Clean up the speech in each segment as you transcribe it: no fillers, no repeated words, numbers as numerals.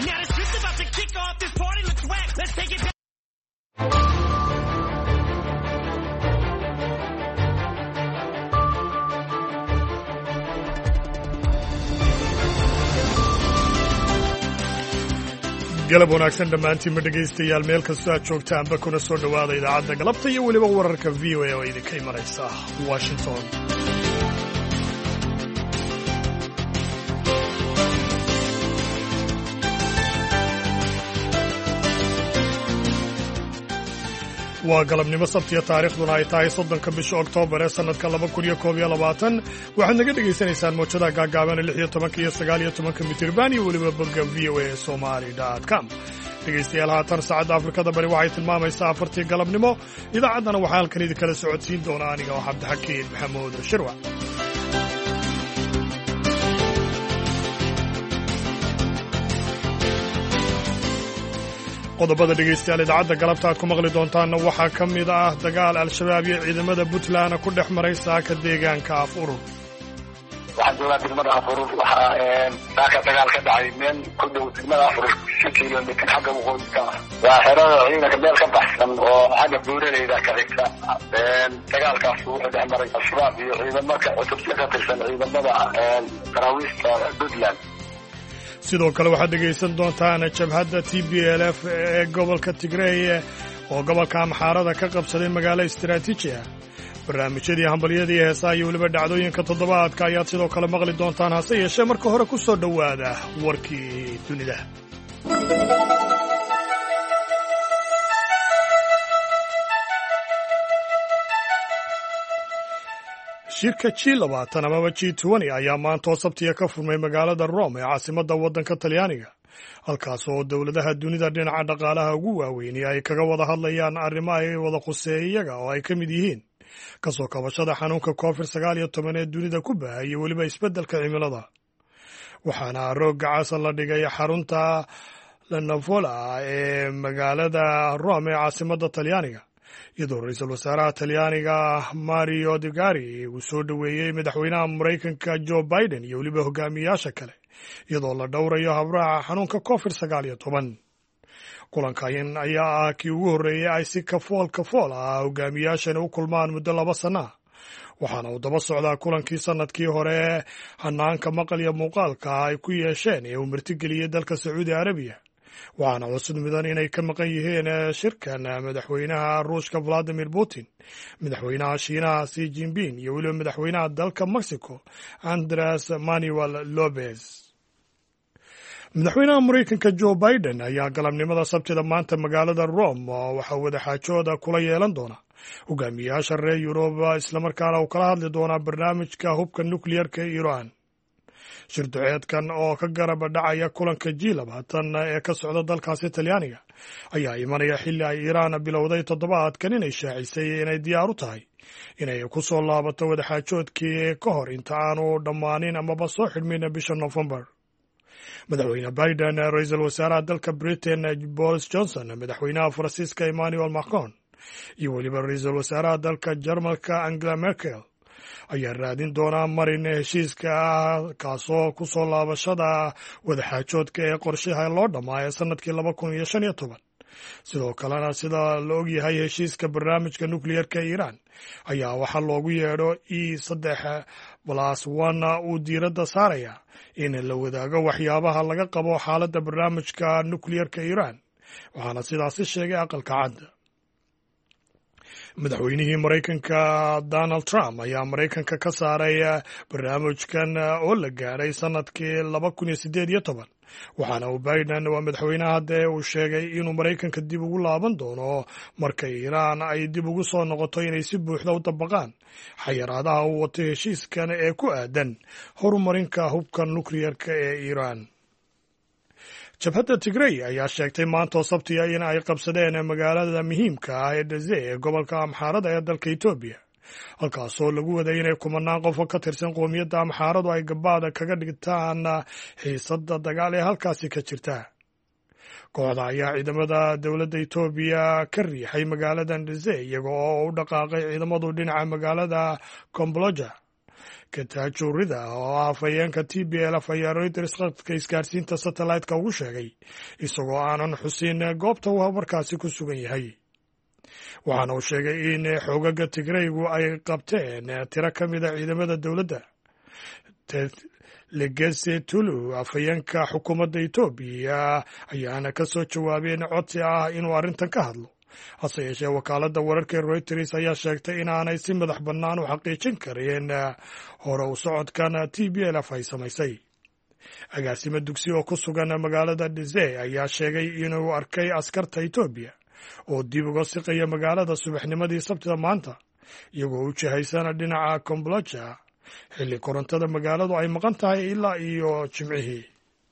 Now the shit's about to kick off. This party looks whack. Let's take it back. galab wanaagsan dhammaantiinba dhegaystayaal meel kastoo aad joogtaanba kuna soo dhowaada idaacadda galabta iyo weliba wararka v o a oo idinka imanaysa washington. waa galabnimo sabtiya taariikhduna ay tahay 30 bisha oktoobar ee sannadka 2021 waxaad naga dhegaysanaysaan mowjadaha gaagaaban 16 iyo 19 mitirban iyo weliba bogga voasomali.com. dhegaystayaal haatan saacadda afrikada bari waxay tilmaamaysaa 4tii galabnimo. idaacaddana waxaa halkan idinkala socodsiin doona aniga oo cabdixakiin maxamuud shirwa. qodobada dhegaystayaal idaacadda galabta aad ku maqli doontaanna waxaa ka mid ah dagaal al-shabaab iyo ciidamada puntland ku dhex maray saaka deegaanka af urur. waxaan joogaa degmada af urur waxaa saaka dagaal ka dhacay meel ku dhow degmada af urur 6 kilomitir xagga waqooyiga ah. waa xerada ciidanka meel ka baxsan oo xagga buuraleyda ka xigta. dagaalkaas wuxuu dhex maray al-shabaab iyo ciidamada cutubka ka tirsan ciidamada daraawiishta puntland. sidoo kale waxaad dhegaysan doontaan jabhadda TPLF ee gobolka Tigray oo gobolka Amxaarada ka qabsaday magaalo istiraatiiji ah. barnaamijyadii hambalyadii heesaha iyo weliba dhacdooyinka toddobaadka ayaad sidoo kale maqli doontaan, hase yeeshee marka hore ku soo dhowaada warkii dunida. shirka G20 amaba G20 ayaa maanta oo sabtiya ka furmay magaalada Rome ee caasimadda waddanka Talyaaniga, halkaas oo dowladaha dunida dhinaca dhaqaalaha ugu waaweyn ay kaga wada hadlayaan arrimo ay wada khuseeya iyaga oo ay ka mid yihiin kasoo kabashada xanuunka COVID-19 ee dunida ku baahaya iyo weliba isbeddelka cimilada. waxaana roogga casan la dhigay xarunta La Nuvola ee magaalada Rome ee caasimadda Talyaaniga, iyadoo ra-iisul wasaaraha Talyaaniga Mario Draghi uu soo dhoweeyey madaxweynaha Maraykanka Joe Biden iyo weliba hogaamiyayaasha kale, iyadoo la dhowrayo habraaca xanuunka COVID-19. kulankan ayaa ah kii ugu horreeyey ay si kafool ah hogaamiyayaashani u kulmaan muddo 2 sano ah, waxaana uu daba socdaa kulankii sannadkii hore hanaanka maqal iyo muuqaalka ay ku yeesheen ee uu martigeliyey dalka Sacuudi Arabiya. waxaana cusub mudan inay ka maqan yihiin shirkan madaxweynaha Ruushka Vladimir Putin, madaxweynaha Shiinaha Xi Jinping iyo weliba madaxweynaha dalka Mexico Andres Manuel Lopez. madaxweynaha Maraykanka Joe Biden ayaa galabnimada sabtida maanta magaalada Rome waxaa wadaxaajooda kula yeelan doona hogaamiyayaasha reer Yurub, islamarkaana uu kala hadli doonaa barnaamijka hubka nukliyarka ee Iran. shir duceedkan oo ka garab dhacaya kulanka G20 ee ka socda dalkaasi Talyaaniga ayaa imanaya xilli ay Iiraan bilowday toddobaadkan inay shaacisay inay diyaar u tahay inay ku soo laabato wadaxaajoodkii ka hor inta aanu dhammaanin amaba soo xidhmin bisha November. madaxweyne Biden, ra-iisul wasaaraha dalka Britain Boris Johnson, madaxweynaha Faransiiska Emmanuel Macron iyo weliba ra-iisul wasaaraha dalka Jarmalka Angela Merkel ayaa raadin doonaa marin heshiiska ah kaasoo ku soo laabashada wadaxaajoodka ee qorshaha loo dhammaayay sannadkii 2015. sidoo kalena sida la ogyahay heshiiska barnaamijka nukliyarka ee Iiraan ayaa waxaa loogu yeedho E3+1 uu diiradda saaraya in la wadaago waxyaabaha laga qabo xaaladda barnaamijka nukliyarka Iiraan, waxaana sidaasi sheegay aqalka cad. madaxweynihii Maraykanka Donald Trump ayaa Maraykanka ka saaray barnaamijkan oo la gaadhay sannadkii 2018, waxaana uu Biden waa madaxweynaha hadda uu sheegay inuu Maraykanka dib ugu laaban doono marka Iiraan ay dib ugu soo noqoto inay si buuxda u dabaqaan xayiraadaha uu wato heshiiskan ee ku aadan horumarinka hubka nukliyarka ee Iiraan. jabhadda Tigray ayaa sheegtay maanta oo sabtiya in ay qabsadeen magaalada muhiimka ah ee Deze ee gobolka Amxaarada ee dalka Itoobiya, halkaasoo lagu waday inay kumanaan qof ka tirsan qoomiyadda Amxaaradu ay gabaada kaga dhigtaan xiisadda dagaal ee halkaasi ka jirta. kooxda ayaa ciidamada dowladda Itoobiya ka riixay magaalada Deze iyaga oo u dhaqaaqay ciidamadu dhinaca magaalada Kombolja, Getachew Reda oo ah afhayeenka TPLF ayaa Reuters khadka isgaarsiinta satellite-ka ugu sheegay isagoo aanan xusin goobta uu markaasi ku sugan yahay. Waxaana uu sheegay in xoogagga Tigraygu ay qabteen tiro ka mid a ciidamada dowladda. Legesse Tulu afhayeenka xukuumadda Itoobiya ayaana ka soo jawaabeen codsi ah inuu arrintan ka hadlo. Hase yeeshee wakaaladda wararka Reuters ayaa sheegtay inaanay si madax bannaan u xaqiijin karin hore u socodkan TPLF ay samaysay. Agaasimo dugsi oo ku sugan magaalada Dizay ayaa sheegay inuu arkay askarta Itoobiya oo dib uga siqaya magaalada subaxnimadii Sabtida maanta iyagoo u jihaysan dhinaca Kombolcha xilli korontada magaaladu ay maqan tahay ilaa iyo Jimcihii.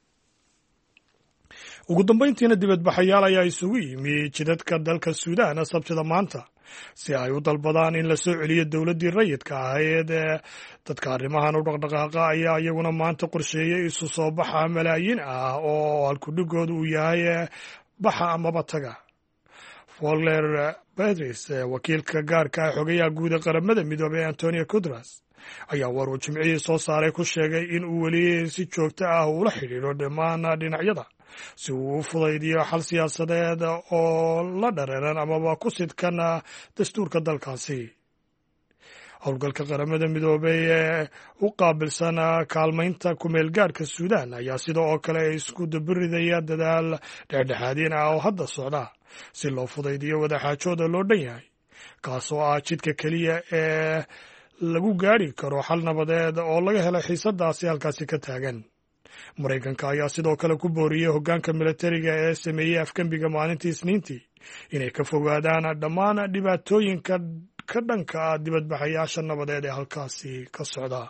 Ugu dambayntiina dibadbaxayaal ayaa isugu yimi jidadka dalka Suudaan Sabtida maanta si ay u dalbadaan in la soo celiyo dowladdii rayidka ahayd. Dadka arrimahan u dhaqdhaqaaqa ayaa iyaguna maanta qorsheeyay isu soo baxa malaayiin ah oo halkudhigoodu uu yahay baxa amaba taga. Volker Perthes, wakiilka gaarka ah xogayaha guud ee qaramada midoobay Antonio Guterres, ayaa war uu Jimcihii soo saaray ku sheegay in uu weli si joogto ah ula xidhiidho dhammaan dhinacyada si uu u fudaydiyo xal siyaasadeed oo la dhareeran amaba ku sidkan dastuurka dalkaasi. Howlgalka qaramada midoobay ee u qaabilsan kaalmaynta ku-meelgaadhka Suudaan ayaa sidoo oo kale isku dabaridaya dadaal dhexdhexaadin ah oo hadda socda si loo fudaydiyo wadaxaajooda loo dhan yahay, kaasoo ah jidka keliya ee lagu gaadhi karo xal nabadeed oo laga helo xiisadaasi halkaasi ka taagan. Maraykanka ayaa sidoo kale ku booriyey hoggaanka militariga ee sameeyey afgembiga maalintii Isniintii inay ka fogaadaan dhammaan dhibaatooyinka ka dhanka ah dibadbaxayaasha nabadeed ee halkaasi ka socda.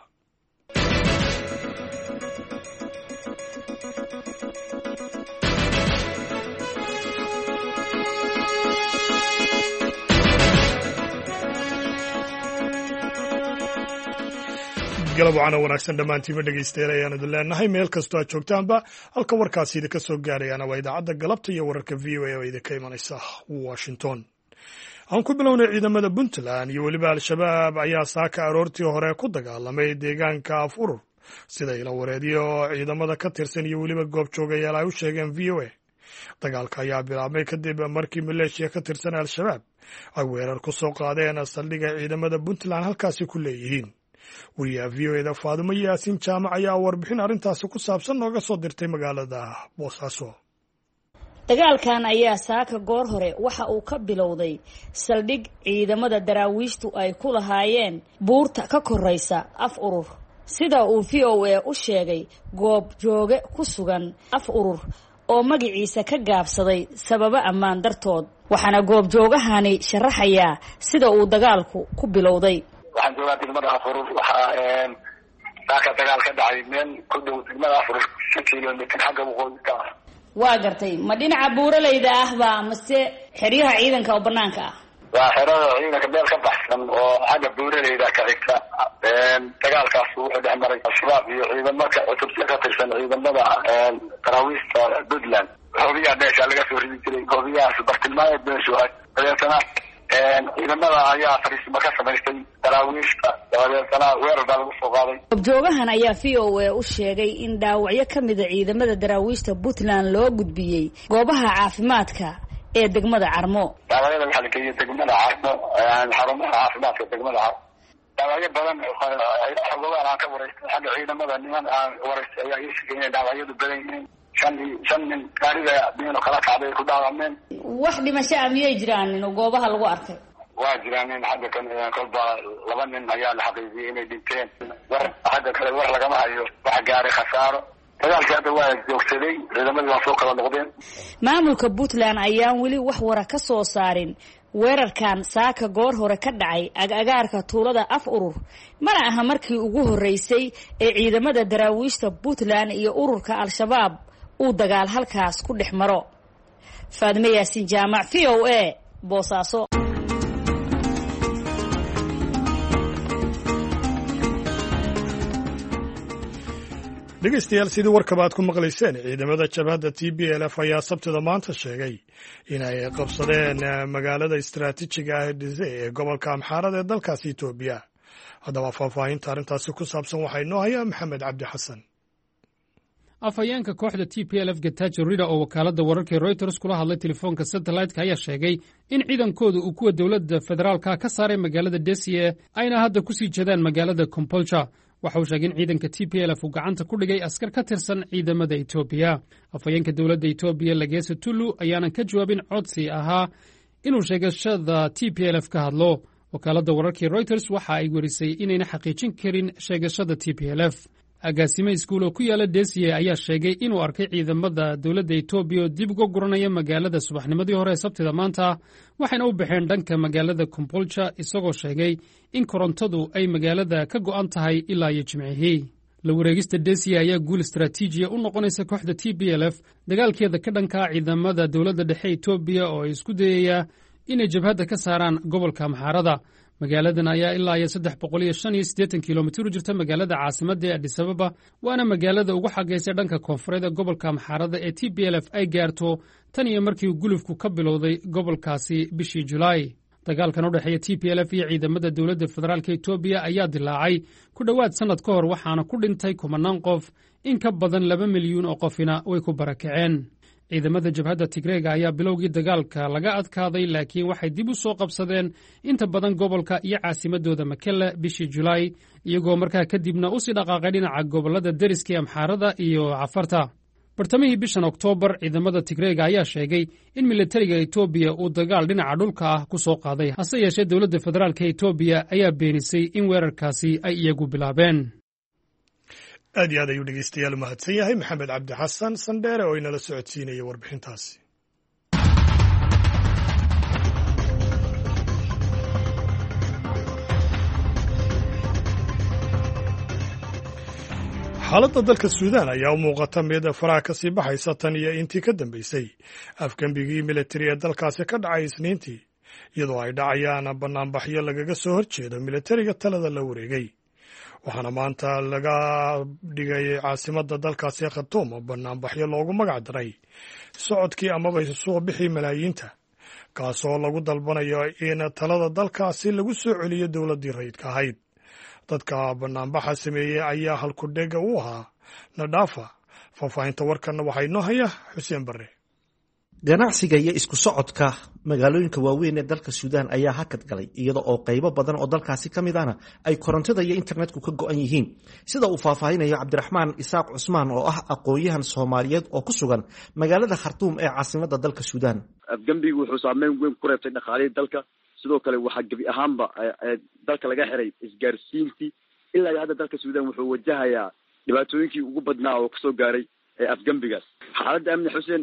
galab wacan oo wanaagsan dhammaantiinba dhegaystayaal ayaan idin leenahay meel kastoo aad joogtaanba halka warkaasi idinka soo gaarayaana waa idaacadda galabta iyo wararka VOA oo idinka imanaysa Washington. Aan ku bilownay ciidamada Puntland iyo weliba Al-Shabaab ayaa saaka aroortii hore ku dagaalamay deegaanka Af-Urur sida ila wareediyo ciidamada ka tirsan iyo weliba goobjoogayaal ay u sheegeen VOA. Dagaalka ayaa bilaabmay kadib markii maleeshiya ka tirsan Al-Shabaab ay weerar ku soo qaadeen saldhigga ciidamada Puntland halkaasi ku leeyihiin. wariyaha VOA-da Faadumo Yaasiin Jaamac ayaa warbixin arrintaasi ku saabsan nooga soo dirtay magaalada Boosaaso. dagaalkan ayaa saaka goor hore waxa uu ka bilowday saldhig ciidamada daraawiishtu ay ku lahaayeen buurta ka koraysa Af-Urur sida uu VOA u sheegay goob jooge ku sugan Af-Urur oo magaciisa ka gaabsaday sababo ammaan dartood. waxaana goob joogahani sharaxayaa sida uu dagaalku ku bilowday. waxaan joogaa degmada Af-Urur waxaa saaka dagaal ka dhacay meel ku dhow degmada Af-Urur 6 kiiloomitir xagga waqooyi ka ah. waa gartay ma dhinaca buuraleyda ah ba mase xiriyaha ciidanka oo banaanka ah? waa xerada ciidanka meel ka baxsan oo xagga buuraleyda ka xigta. dagaalkaas wuxuu dhex maray Al-Shabaab iyo ciidamada cutubka ka tirsan ciidamada daraawiishta Puntland. hoobiyaha meesha laga soo ridi jiray hoobiyahaas bartilmaameed meeshu ah dabeetana ciidamada ayaa fariisimo ka samaystay daraawiishta dabeetana weerar baa lagu soo qaaday. goobjoogahan ayaa VOA u sheegay in dhaawacyo ka mid a ciidamada daraawiishta Puntland loo gudbiyey goobaha caafimaadka ee degmada Carmo. dhaawacyada waxaa la geeyey degmada Carmo xarumaha caafimaadka degmada Carmo. dhaawacyo badan xogogaan aan ka wareystay xagga ciidamada niman aan wareystay ayaa ii sheegay inay dhaawacyadu badan yihiin. shan nin gaariga diino kala kacday ku dhaawameen. wax dhimasho ah miyay jiraan in goobaha lagu arkay? waa jiraan nin xagga kan kolba 2 nin ayaa la xaqiijiyay inay dhinteen. war xagga kale war lagama hayo wax gaari khasaaro. dagaalkii hadda waa joogsaday ciidamadii waa soo kala noqdeen. maamulka Puntland ayaan weli wax wara ka soo saarin weerarkan saaka goor hore ka dhacay agagaarka tuulada Af-Urur. mana aha markii ugu horeysay ee ciidamada daraawiishta Puntland iyo ururka Al-Shabaab uu dagaal halkaas ku dhex maro. Faadumo Yaasiin Jaamac VOA Boosaaso. dhegaystayaal sidii warkaba aad ku maqlayseen ciidamada jabhadda TPLF ayaa Sabtida maanta sheegay inay qabsadeen magaalada istiraatiijiga ah ee Dizay ee gobolka Amxaarada ee dalkaasi Itoobiya. haddaba faahfaahinta arrintaasi ku saabsan waxaa inoo hayaa maxamed cabdi xasan. afhayeenka kooxda TPLF Getachew Reda oo wakaaladda wararka Reuters kula hadlay telefoonka satellite-ka ayaa sheegay in ciidankooda uu kuwa dowladda federaalka ka saaray magaalada Dessie ayna hadda ku sii jeedaan magaalada Kompolcha. waxa uu sheegay in ciidanka TPLF uu gacanta ku dhigay askar ka tirsan ciidamada Itoobiya. afhayeenka dowladda Itoobiya Legese Tulu ayaanan ka jawaabin codsi ahaa inuu sheegashada TPLF ka hadlo. wakaaladda wararka Reuters waxa ay werisay inayna xaqiijin karin sheegashada TPLF. agaasime iskuul oo ku yaala Dessie ayaa sheegay inuu arkay ciidamada dowladda Itoobiya oo dib uga guranaya magaalada subaxnimadii hore ee Sabtida maanta, waxayna u baxeen dhanka magaalada Kompolcha isagoo sheegay in korontadu ay magaalada ka go'an tahay ilaa iyo Jimcihii. la wareegista Dessie ayaa guul istaraatiijiya u noqonaysa kooxda TPLF dagaalkeeda ka dhanka ciidamada dowladda dhexe Itoobiya oo ay isku dayaya inay jabhadda ka saaraan gobolka Amxaarada. magaaladan ayaa ilaa iyo 385 kilomitir u jirta magaalada caasimadda ee Addis Ababa, waana magaalada ugu xagaysa dhanka koonfureed ee gobolka Amxaarada ee TPLF ay gaarto tan iyo markii gulufku ka bilowday gobolkaasi bishii Julaay. dagaalkan u dhexeeya TPLF iyo ciidamada dowladda federaalka Itoobiya ayaa dilaacay ku dhowaad sannad ka hor, waxaana ku dhintay 10 qof, in ka badan 2 milyuun oo qofina way ku barakaceen. ciidamada jabhadda Tigreega ayaa bilowgii dagaalka laga adkaaday, laakiin waxay dib u soo qabsadeen inta badan gobolka iyo caasimadooda Mekelle bishii Julaay, iyagoo markaa kadibna u sii dhaqaaqay dhinaca gobollada deriska ee Amxaarada iyo Cafarta. bartamihii bishan Oktoobar, ciidamada Tigreega ayaa sheegay in militariga Itoobiya uu dagaal dhinaca dhulka ah ku soo qaaday, hase yeeshee dowladda federaalka Itoobiya ayaa beenisay in weerarkaasi ay iyagu bilaabeen. aad iyo aad ayuu dhegeystayaal u mahadsan yahay maxamed cabdi xasan sandheere oo inala socodsiinaya warbixintaasi. xaaladda dalka Suudaan ayaa u muuqata mid faraha ka sii baxaysa tan iyo intii ka dambeysay afgembigii militari ee dalkaasi ka dhacay Isniintii, iyadoo ay dhacayaan bannaanbaxyo lagaga soo horjeedo militariga talada la wareegay. waxaana maanta laga dhigay caasimadda dalkaasi Khartoum bannaanbaxyo loogu magac daray socodkii amaba soo bixii malaayiinta, kaasoo lagu dalbanayo in talada dalkaasi lagu soo celiyo dowladdii rayidka ahayd. dadka bannaanbaxa sameeyey ayaa halkudhega u ahaa Nadaafa. faahfaahinta warkanna waxaa inoo haya Xuseen Barre. ganacsiga iyo isku socodka magaalooyinka waaweyn ee dalka Suudaan ayaa hakad galay, iyada oo qaybo badan oo dalkaasi ka mid ahna ay korontada iyo internetku ka go'an yihiin, sida uu faahfaahinayo Cabdiraxmaan Isaaq Cusmaan oo ah aqoon-yahan Soomaaliyeed oo ku sugan magaalada Khartoum ee caasimadda dalka Suudaan. afgembigu wuxuu saameyn weyn ku reebtay dhaqaalihii dalka, sidoo kale waxaa gebi ahaanba dalka laga xiray isgaarsiintii. ilaa hadda dalka Suudaan wuxuu wajahayaa dhibaatooyinkii ugu badnaa oo kasoo gaaray afgembigaas. xaaladda amni Xuseen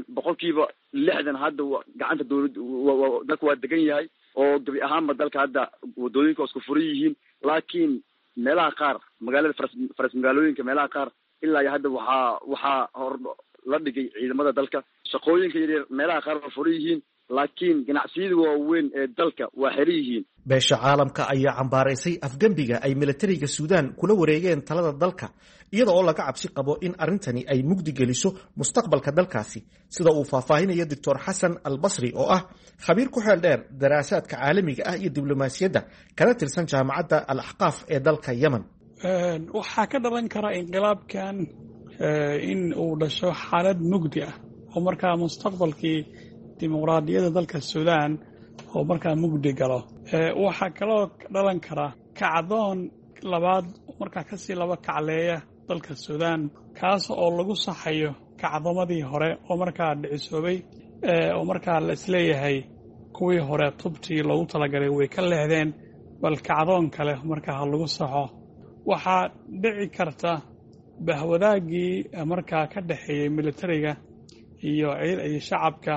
60% hadda gacanta dowladda dalka waa degan yahay, oo gebi ahaanba dalka hadda wadooyinka isku furan yihiin, laakiin meelaha qaar magaalada faras magaalooyinka meelaha qaar ilaa hadda waxaa hor la dhigay ciidamada dalka. shaqooyinka yaryar meelaha qaar waa furan yihiin, laakiin ganacsiyada waaweyn ee dalka waa xiran yihiin. beesha caalamka ayaa cambaaraysay afgembiga ay militariga Suudaan kula wareegeen talada dalka, iyada oo laga cabsi qabo in arrintani ay mugdi geliso mustaqbalka dalkaasi, sida uu faahfaahinayo Dr. Xasan Al-Basri oo ah khabiir ku xeel dheer daraasaadka caalamiga ah iyo diblomaasiyadda kana tirsan jaamacadda Al-Ahqaaf ee dalka Yemen. waxaa ka dhalan kara inqilaabkan in uu dhasho xaalad mugdi ah oo markaa mustaqbalkii dimuqraadiyadda dalka Suudaan oo markaa mugdi galo. waxaa kaloo dhalan kara kacdoon labaad markaa kasii laba kacleeya dalka Suudaan, kaas oo lagu saxayo kacdoomadii hore oo markaa dhicisoobay, oo markaa la isleeyahay kuwii hore tubtii loogu talagalay way ka leexdeen, bal kacdoon kale markaa ha lagu saxo. waxaa dhici karta bahwadaagii markaa ka dhexeeyey militariga iyo shacabka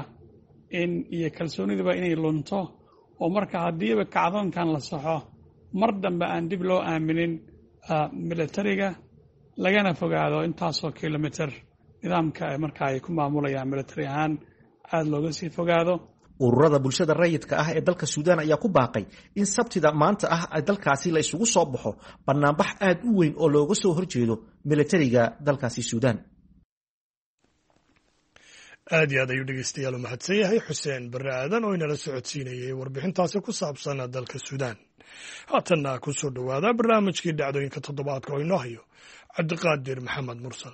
iyo kalsoonidiba inay lunto, oo markaa haddiiba kacdoonkan la saxo mar dambe aan dib loo aaminin militariga, lagana fogaado intaasoo kilomitir nidaamka markaa ay ku maamulayaan militari ahaan aada looga sii fogaado. ururada bulshada rayidka ah ee dalka Suudaan ayaa ku baaqay in Sabtida maanta ah ay dalkaasi la isugu soo baxo bannaanbax aad u weyn oo looga soo horjeedo militariga dalkaasi Suudaan. aad iyo aad ayuu dhegeystayaal u mahadsan yahay Xuseen Barre Aadan oo inala socodsiinayay warbixintaasi ku saabsan dalka Suudaan. haatanna ku soo dhowaada barnaamijkii dhacdooyinka toddobaadka oo inoo hayo cabdiqaadir maxamed mursal.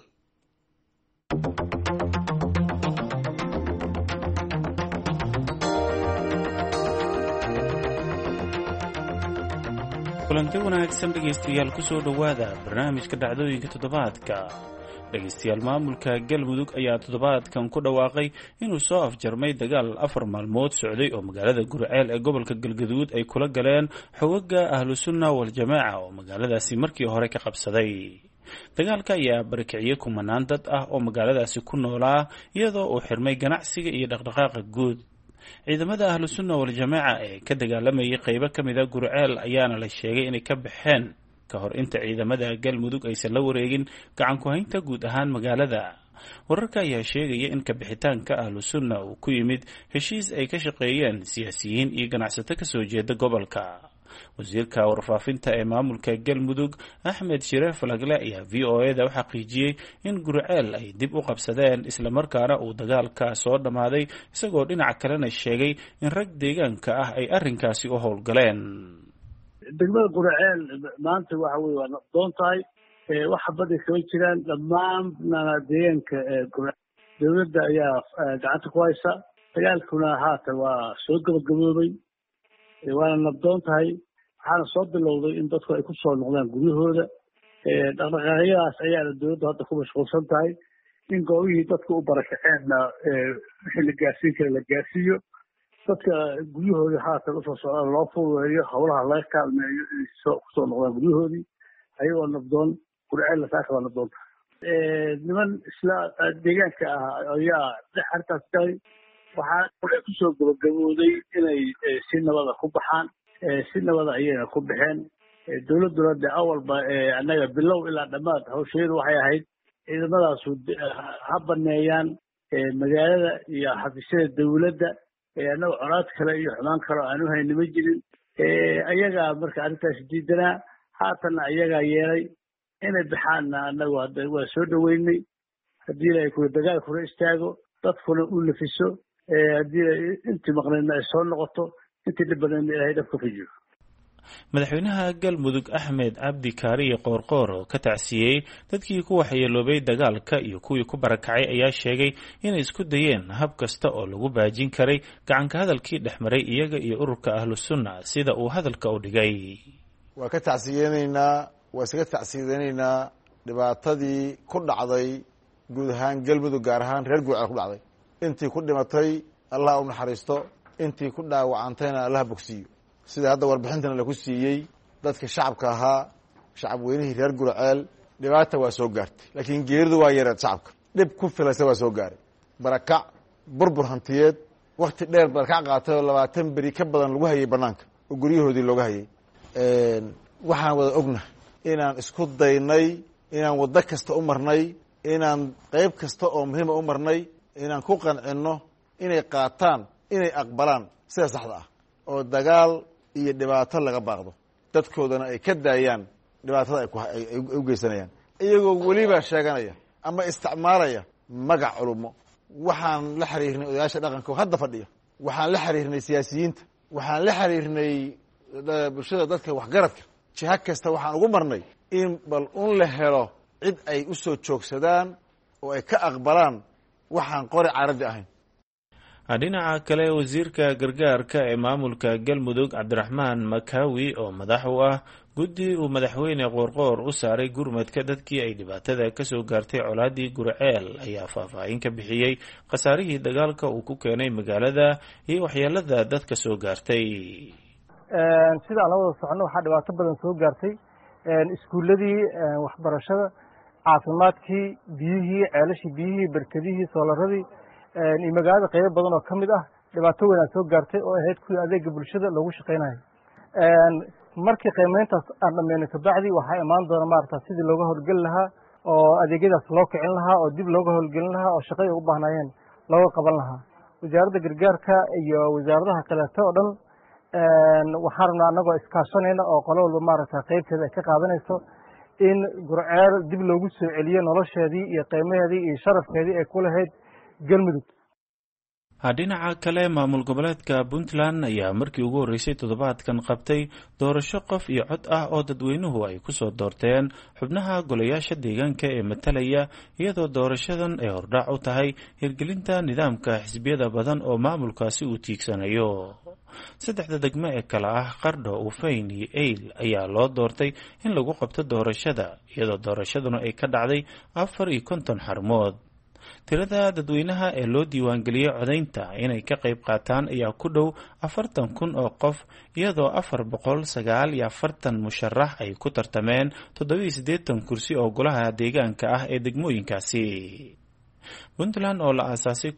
kulanti wanaagsan dhegaystayaal ku soo dhowaada barnaamijka dhacdooyinka toddobaadka. dhegaystayaal maamulka galmudug ayaa toddobaadkan ku dhawaaqay inuu soo afjarmay dagaal 4 maalmood socday oo magaalada gurceel ee gobolka galgaduud ay kula galeen xogaga ahlusunna waljamaaca oo magaaladaasi markii hore ka qabsaday. dagaalka ayaa barakiciyey kumanaan dad ah oo magaaladaasi ku noolaa iyadoo uu xirmay ganacsiga iyo dhaqdhaqaaqa guud. ciidamada ahlusunna waljamaaca ee ka dagaalamayay qaybo ka mid a gurceel ayaana la sheegay inay ka baxeen ka hor inta ciidamada galmudug aysan la wareegin gacan ku haynta guud ahaan magaalada. wararka ayaa sheegaya in kabixitaanka ahlusunna uu ku yimid heshiis ay ka shaqeeyeen siyaasiyiin iyo ganacsato ka soo jeeda gobolka. wasiirka warfaafinta ee maamulka galmudug axmed shire falagle ayaa v o a da u xaqiijiyey in gurceel ay dib u qabsadeen islamarkaana uu dagaalka soo dhammaaday, isagoo dhinaca kalena sheegay in rag deegaanka ah ay arrinkaasi u howlgaleen. degmada gurceel maanta waxa weye waa doon tahay waxa baday kama jiraan dhammaanna deegaanka gurceel dowladda ayaa gacanta ku haysa. dagaalkuna haatan waa soo gabagaboobay waana nabdoon tahay. waxaana soo bilowday in dadku ay ku soo noqdaan guryahooda. dhaqdhaqaaqyadaas ayaana dowladda hadda ku mashquulsan tahay in goobihii dadka u barakaceenna wixii la gaarsiin kara la gaarsiiyo. dadka guryahooda haatan usoo socdaan loo fududeeyo, howlaha laga kaalmeeyo inay kusoo noqdaan guryahoodii ayagoo nabdoon. gurceelna saaka waa nabdoon tahay. niman isla deegaanka ah ayaa arrintaas galay. waxaa kusoo gabagabooday inay si nabada ku baxaan. si nabada ayayna ku baxeen. dowladduna de awalba annaga bilow ilaa dhammaad hawsheedu waxay ahayd ciidamadaasu ha baneeyaan magaalada iyo xafiisyada dowladda. annaga colaad kale iyo xumaan kale oo aanu hayni ma jirin. ayagaa marka arrintaas diidanaa. haatanna ayagaa yeelay inay baxaanna annagu waa soo dhaweynay. haddii la kula dagaal kula istaago, dadkuna u nafiso, haddii intii maqnaydna ay soo noqoto, intii dhibanaydna ilaahay dhabka fujiyo. madaxweynaha galmudug axmed cabdi kaariye qoorqoor oo ka tacsiyey dadkii ku waxyeeloobay dagaalka iyo kuwii ku barakacay ayaa sheegay inay isku dayeen hab kasta oo lagu baajin karay gacanka hadalkii dhex maray iyaga iyo ururka ahlusunna sida uu hadalka u dhigay. waa ka tacsiyeynaynaa, waa isaga tacsiyadeynaynaa dhibaatadii ku dhacday guud ahaan galmudug, gaar ahaan reer gurceel ku dhacday. intii ku dhimatay allah u naxariisto, intii ku dhaawacantayna allah bogsiiyo. sida hadda warbixintana laku siiyey dadka shacabka ahaa, shacab weynihii reer gurceel dhibaata waa soo gaartay, laakiin geeridu waa yareed. shacabka dhib ku filaysa waa soo gaaray. barakac, burbur hantiyeed, wakti dheer barakac qaatay oo 20 beri ka badan lagu hayay banaanka oo guryahoodii looga hayay. waxaan wada ognahay inaan isku daynay, inaan waddo kasta u marnay, inaan qayb kasta oo muhiima u marnay, inaan ku qancinno inay qaataan, inay aqbalaan sida saxda ah oo dagaal iyo dhibaato laga baaqdo, dadkoodana ay ka daayaan dhibaatada ay u geysanayaan, iyagoo weliba sheeganaya ama isticmaalaya magac culumo. waxaan la xiriirnay odayaasha dhaqanka oo hadda fadhiya, waxaan la xiriirnay siyaasiyiinta, waxaan la xiriirnay bulshada dadka waxgaradka. jiha kasta waxaan ugu marnay in bal un la helo cid ay u soo joogsadaan oo ay ka aqbalaan waxaan qori caradi ahayn. dhinaca kale wasiirka gargaarka ee maamulka galmudug cabdiraxmaan makaawi oo madax u ah guddi uu madaxweyne qoorqoor u saaray gurmadka dadkii ay dhibaatada ka soo gaartay colaadii gurceel ayaa faahfaahin ka bixiyey khasaarihii dagaalka uu ku keenay magaalada iyo waxyeelada dadka soo gaartay. sidaan la wada socono waxaa dhibaato badan soo gaartay iskuuladii, waxbarashada, caafimaadkii, biyihii, ceelashii biyihii, berkedihii, soolaradii iyo magaalada qaybo badan oo ka mid ah dhibaato weynaa soo gaartay oo ahayd kuwii adeega bulshada loogu shaqaynayo. markii qiimeyntaas aan dhameynay kabacdi waxaa imaan doona maarata sidii looga howlgelin lahaa oo adeegyadaas loo kicin lahaa oo dib looga howlgelin lahaa oo shaqay ugu baahnaayeen looga qaban lahaa. wasaaradda gargaarka iyo wasaaradaha kaleeto oo dhan waxaan rabnaa annagoo iskaashanayna oo qolo walba maaragta qaybteeda ay ka qaadanayso in gurceel dib loogu soo celiyo nolosheedii iyo qiimaheedii iyo sharafkeedii ay ku lahayd galmudug. dhinaca kale maamul goboleedka puntland ayaa markii ugu horreysay toddobaadkan qabtay doorasho qof iyo cod ah oo dadweynuhu ay ku soo doorteen xubnaha golayaasha deegaanka ee matalaya iyadoo doorashadan ay hordhac u tahay hirgelinta nidaamka xisbiyada badan oo maamulkaasi uu tiigsanayo. 3 degmo ee kala ah Qardho, Ufayn iyo Eyl ayaa loo doortay in lagu qabto doorashada iyadoo doorashaduna ay ka dhacday 54 xarmood. tirada dadweynaha ee loo diiwaangeliyey codaynta inay ka qayb qaataan ayaa ku dhow 40,000 oo qof iyadoo 449 musharax ay ku tartameen 87 kursi oo golaha deegaanka ah ee degmooyinkaasi. puntland oo la aasaasay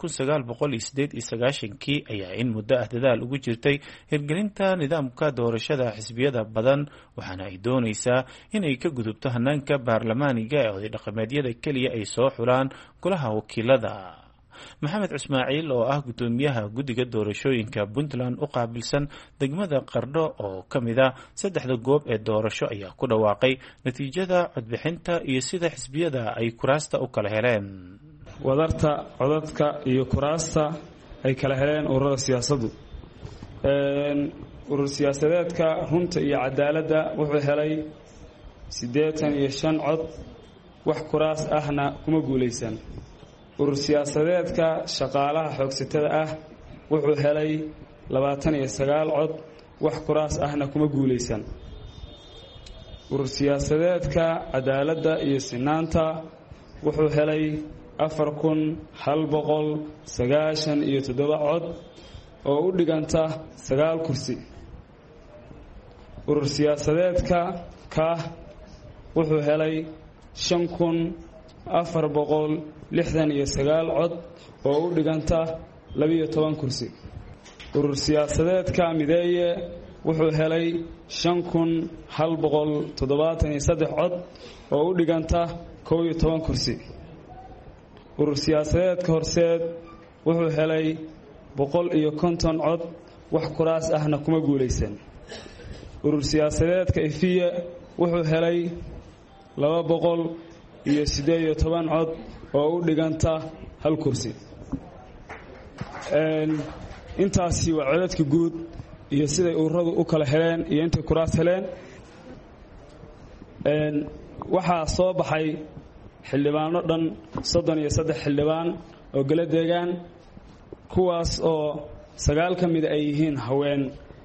1998 ayaa in muddo ah dadaal ugu jirtay hirgelinta nidaamka doorashada xisbiyada badan waxaana ay doonaysaa inay ka gudubto hanaanka baarlamaaniga ee oday dhaqameedyada keliya ay soo xulaan golaha wakiilada. maxamed Ismaaciil oo ah gudoomiyaha guddiga doorashooyinka puntland u qaabilsan degmada Qardho oo ka mid ah 3 goob ee doorasho ayaa ku dhawaaqay natiijada codbixinta iyo sida xisbiyada ay kuraasta u kala heleen. wadarta codadka iyo kuraasta ay kala heleen ururada siyaasaddu. urur siyaasadeedka runta iyo cadaaladda wuxuu helay 85 cod, wax kuraas ahna kuma guulaysan. urur siyaasadeedka shaqaalaha xoogsatada ah wuxuu helay 29 cod, wax kuraas ahna kuma guulaysan. urur siyaasadeedka cadaaladda iyo sinaanta wuxuu helay 4197 cod oo u dhiganta 9 kursi. urur siyaasadeedka kaah wuxuu helay 5469 cod oo u dhiganta 12 kursi. urur siyaasadeedka mideeye wuxuu helay 5173 cod oo u dhiganta 11 kursi. urur siyaasadeedka horseed wuxuu helay 150 cod, wax kuraas ahna kuma guulaysan. urur siyaasadeedka ifiye wuxuu helay 218 cod oo u dhiganta 1 kursi. intaasi waa codadka guud iyo siday ururadu u kala heleen iyo intay kuraas heleen. waxaa soo baxay xildhibaano dhan 33 xildhibaan oo gala deegaan, kuwaas oo 9 ka mid ay yihiin haween,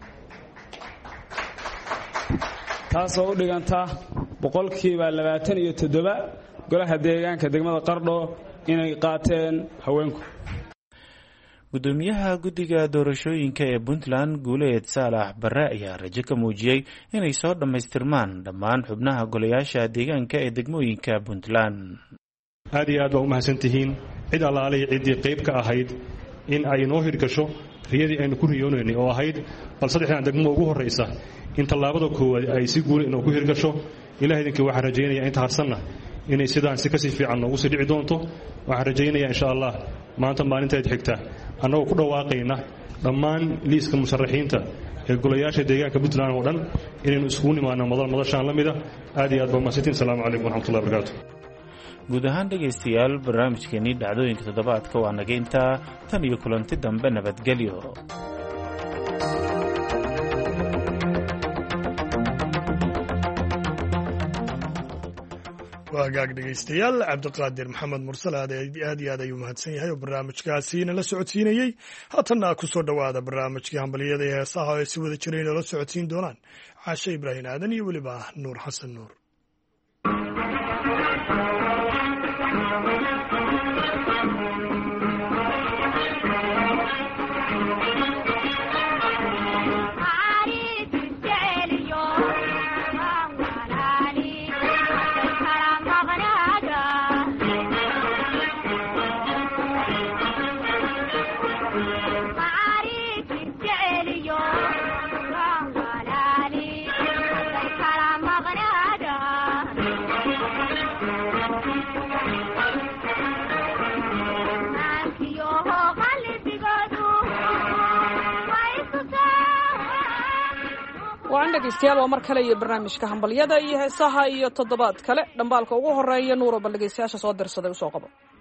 taasoo u dhiganta 27% golaha deegaanka degmada Qardho inay qaateen haweenku. gudoomiyaha guddiga doorashooyinka ee puntland Guuleed Saalax Barre ayaa rajo ka muujiyey inay soo dhammaystirmaan dhammaan xubnaha golayaasha deegaanka ee degmooyinka puntland. aad iyo aad waa u mahadsantihiin cid allaalay ciddii qayb ka ahayd in ay noo hirgasho riyadii aynu ku riyoonaynay oo ahayd bal 3 degmo ugu horreysa in tallaabada koowaad ay si guul inuu ku hirgasho. ilaahay idinkii waxaan rajaynayaa inta harsanna inay sidaan si kasii fiican noogu sii dhici doonto. waxaan rajaynayaa insha allah maanta maalintayd xigta annagoo ku dhawaaqayna dhammaan liiska musharaxiinta ee golayaasha deegaanka puntland oo dhan inaynu isugu nimaano madashaan la mida. aad iyo aad baa mahadsantiin. asalaamu calaykum waraxmatullahi wabarakaatu. guud ahaan dhegaystayaal barnaamijkeenii dhacdooyinka toddobaadka waa naga intaa. tan iyo kulanti dambe nabadgelyo. waa hagaag dhegaystayaal, cabdiqaadir maxamed mursal aad iyo aad ayuu mahadsan yahay oo barnaamijkaasi nala socodsiinayey. haatanna ku soo dhowaada barnaamijkii hambaliyada ee heesaha oo ay si wada jireen nala socodsiin doonaan caashe ibraahim aadan iyo weliba nuur xasan nuur. dhegeystayaal waa mar kale iyo barnaamijka hambalyada iyo heesaha iyo toddobaad kale. dhambaalka ugu horeeya nuuro bal dhegeystayaasha soo dirsaday usoo qabo.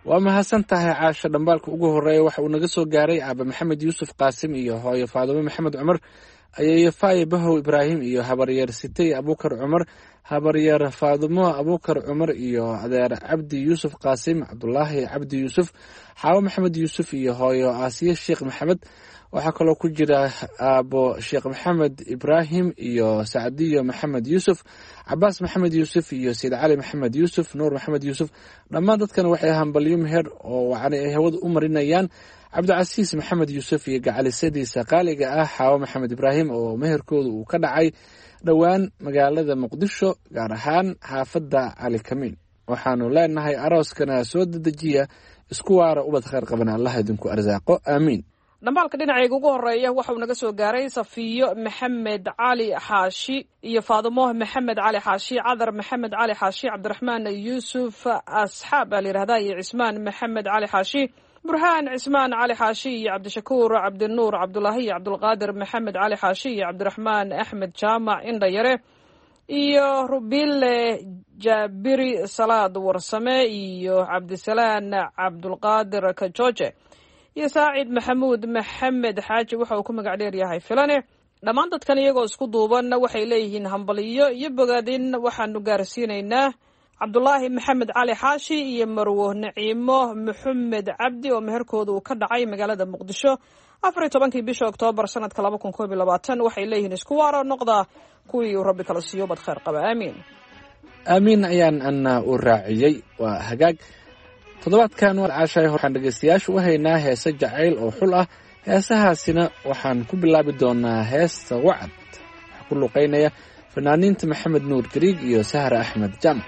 waa mahadsan tahay caasha. dhambaalka ugu horeeya waxa uu naga soo gaaray aaba maxamed yuusuf qaasim iyo hooyo faadumo maxamed cumar, ayeeyo faaye bahow ibraahim iyo habaryeer sitay abuukar cumar, habaryeer faadumo abuukar cumar iyo adeer cabdi yuusuf qaasim, cabdulaahi cabdi yuusuf, xaawo maxamed yuusuf iyo hooyo aasiye sheekh maxamed. waxaa kaloo ku jira aabo sheekh maxamed ibraahim iyo sacdiyo maxamed yuusuf, cabaas maxamed yuusuf iyo sayid cali maxamed yuusuf, nuur maxamed yuusuf. dhammaan dadkan waxay hambalyo meher oo wacni ay hawada u marinayaan cabdicasiis maxamed yuusuf iyo gacalisadiisa qaaliga ah xaawo maxamed ibraahim oo meherkooda uu ka dhacay dhowaan magaalada muqdisho, gaar ahaan xaafadda cali kamiin. waxaanu leenahay arooskana soo dedejiya, isku waara, ubad khayr qabana allah idinku arsaaqo, aamiin. dhambaalka dhinacayga ugu horeeya waxa uu naga soo gaaray safiyo maxamed cali xaashi iyo faadumo maxamed cali xaashi, cadar maxamed cali xaashi, cabdiraxmaan yuusuf asxaab baa la yidhahdaa, iyo cismaan maxamed cali xaashi, burhaan cismaan cali xaashi iyo cabdishakuur cabdinuur cabdulaahi iyo cabdulqaadir maxamed cali xaashi iyo cabdiraxmaan axmed jaamac indhayare iyo rubile jaabiri salaad warsame iyo cabdisalaan cabdulqaadir kajooje iyo saacid maxamuud maxamed xaaji waxa uu ku magac dheer yahay filane. dhammaan dadkan iyagoo isku duuban waxay leeyihiin hambaliyo iyo bogaadin waxaanu gaarsiinaynaa cabdulaahi maxamed cali xaashi iyo marwo naciimo maxamed cabdi oo meherkooda uu ka dhacay magaalada muqdisho 14 bisha Oktoobar sanadka 2022. waxay leeyihiin isku waaro noqda kuwii uu rabbi kala siiyo bad khayr qaba, aamiin. aamiin ayaan ana u raaciyey. waa hagaag. toddobaadkan waa caashay, waxaan dhegaystayaashu u haynaa heese jacayl oo xul ah. heesahaasina waxaan ku bilaabi doonaa heesta wacad. waxaa ku luqaynaya fanaaniinta maxamed nuur gariig iyo sahra axmed jaamac.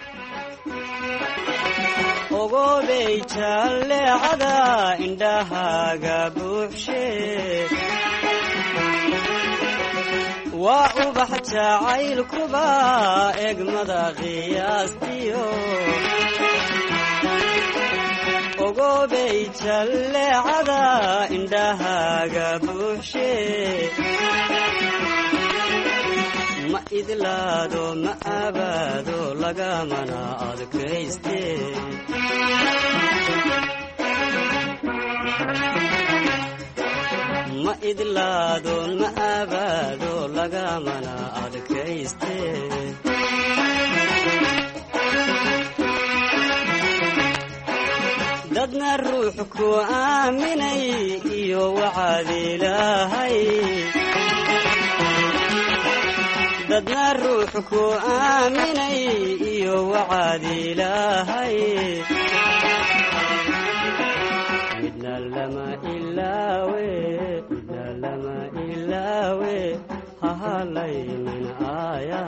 ogobey jalleecada indhahaaga buuxshe, waa ubax jacaylkuba egmada qiyaastiyo. ogobey jalleecada indhahaaga buuxshe, ma idlaado ma abaado lagamana adkayste. ma idlaado ma abaado lagamana adkayste. dadna ruux ku aaminay iyo wacad ilaahay, dadna ruux ku aaminay iyo wacad ilaahay. midna lama ilaawe, midna lama ilaawe, hahalaynin aaya.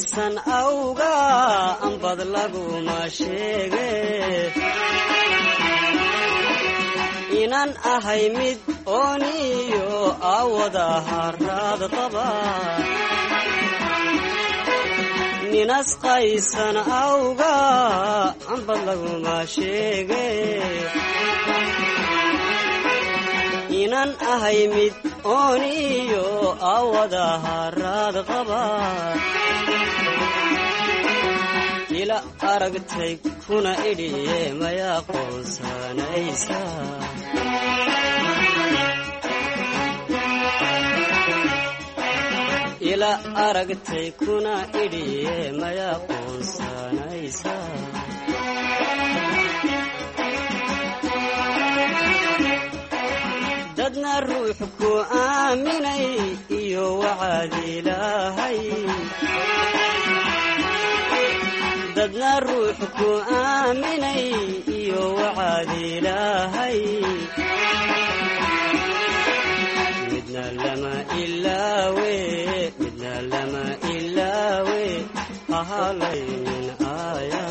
nisqaysan awga ambad laguma sheege inaan ahay mid ooniyo awada haraad qaba ninasqaysan awga ambad laguma sheege inaan ahay mid ooniyo awada haraad qaba ila aragtay kuna idhiye maya qoonsanaysa ila aragtay kuna idhiye maya qoonsanaysa dadna ruux ku aaminay iyo wacad ilaahay dadna ruux ku aaminay iyo wacad ilaahay midna lama ilaawe midna lama ilaawe hahalaynin aaya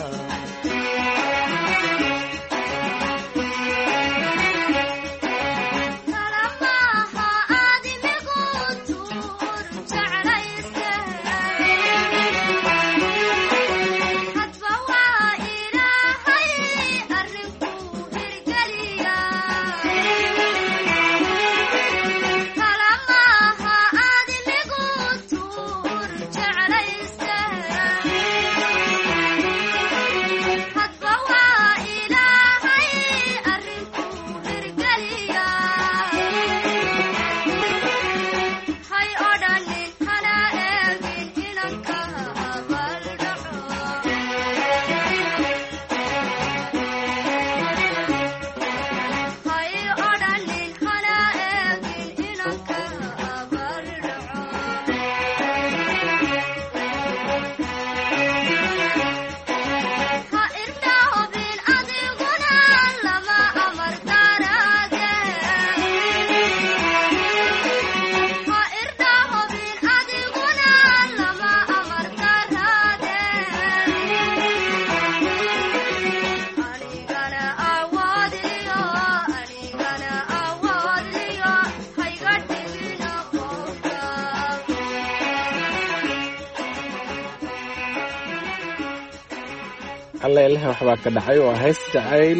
allailaha waxbaa ka dhacay waa hees jacayl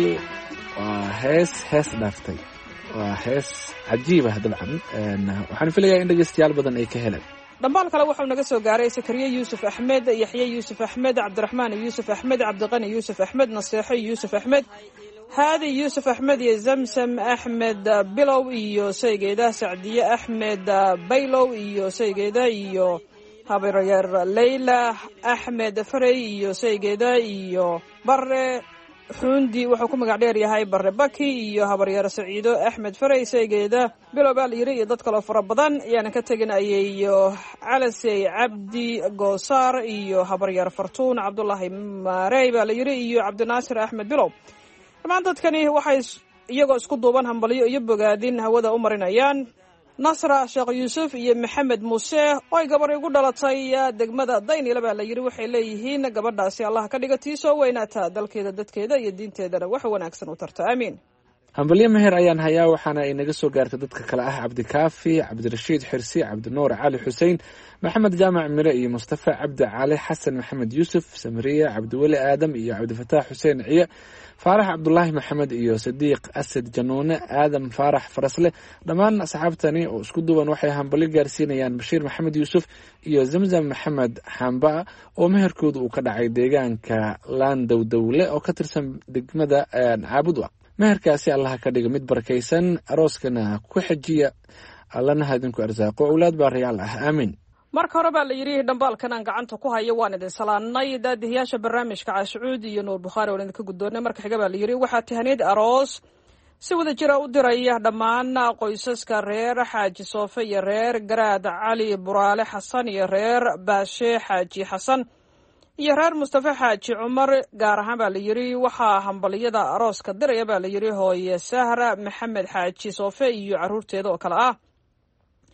waa hees dhaaftay waa hees cajiib ah dabcan waxaan filayaa in dhegeystayaal badan ay ka heleen dhambaal kale wuxuu naga soo gaaray sakariye yuusuf axmed yaxye yuusuf axmed cabdiraxmaan yuusuf axmed cabdiqani yuusuf axmed naseexo yuusuf axmed haadi yuusuf axmed iyo zamsam axmed bilow iyo saygeeda sacdiye axmed baylow iyo saygeeda iyo habaryar leyla axmed farey iyo saygeeda iyo bare xuundi wuxuu ku magac dheer yahay bare baki iyo habaryar saciido axmed farey saygeeda bilow baa la yiri iyo dad kaloo fara badan ayaana ka teginayay iyo calasey cabdi goosaar iyo habaryar fartuun cabdulaahi maarey baa la yiri iyo cabdinaasir axmed bilow dhammaan dadkani waxay iyagoo isku duuban hambalyo iyo bogaadin hawada u marinayaan nasra sheekh yuusuf iyo maxamed muuse oo ay gabar igu dhalatay degmada daynila baa la yiri waxay leeyihiin gabadhaasi allah ka dhiga tii soo weynaata dalkeeda dadkeeda iyo diinteedana wax wanaagsan u tarta aamiin hambalyo meher ayaan hayaa waxaana ay naga soo gaartay dadka kale ah cabdikaafi cabdirashiid xirsi cabdinuur cali xuseen maxamed jaamac mire iyo mustafa cabdi cali xasan maxamed yuusuf samriye cabdiweli aadam iyo cabdifataax xuseen ciye faarax cabdulaahi maxamed iyo sadiiq asad januune aadam faarax farasle dhammaan asxaabtani oo isku duwan waxay hambalyo gaarsiinayaan bashiir maxamed yuusuf iyo zamzam maxamed xamba oo meherkooda uu ka dhacay deegaanka laandowdowle oo ka tirsan degmada caabudwa meherkaasi allaha ka dhiga mid barakaysan arooskana ku xejiya allana hadinku arsaaqo owlaad baa rayaal ah aamiin marka hore baa la yidhi dhambaalkan aan gacanta ku hayo waan idin salaanay daadihiyaasha barnaamijka caashucuud iyo nuur bukhaari waan idinka guddoonnay marka xiga baa la yidhi waxaa tahaneed aroos si wada jira u diraya dhammaan qoysaska reer xaaji soofe iyo reer garaad cali buraale xasan iyo reer baashe xaaji xasan iyo reer mustafa xaaji cumar gaar ahaan baa la yidhi waxaa hambaliyada arooska diraya baa la yidhi hooye sahra maxamed xaaji soofe iyo carruurteeda oo kale ah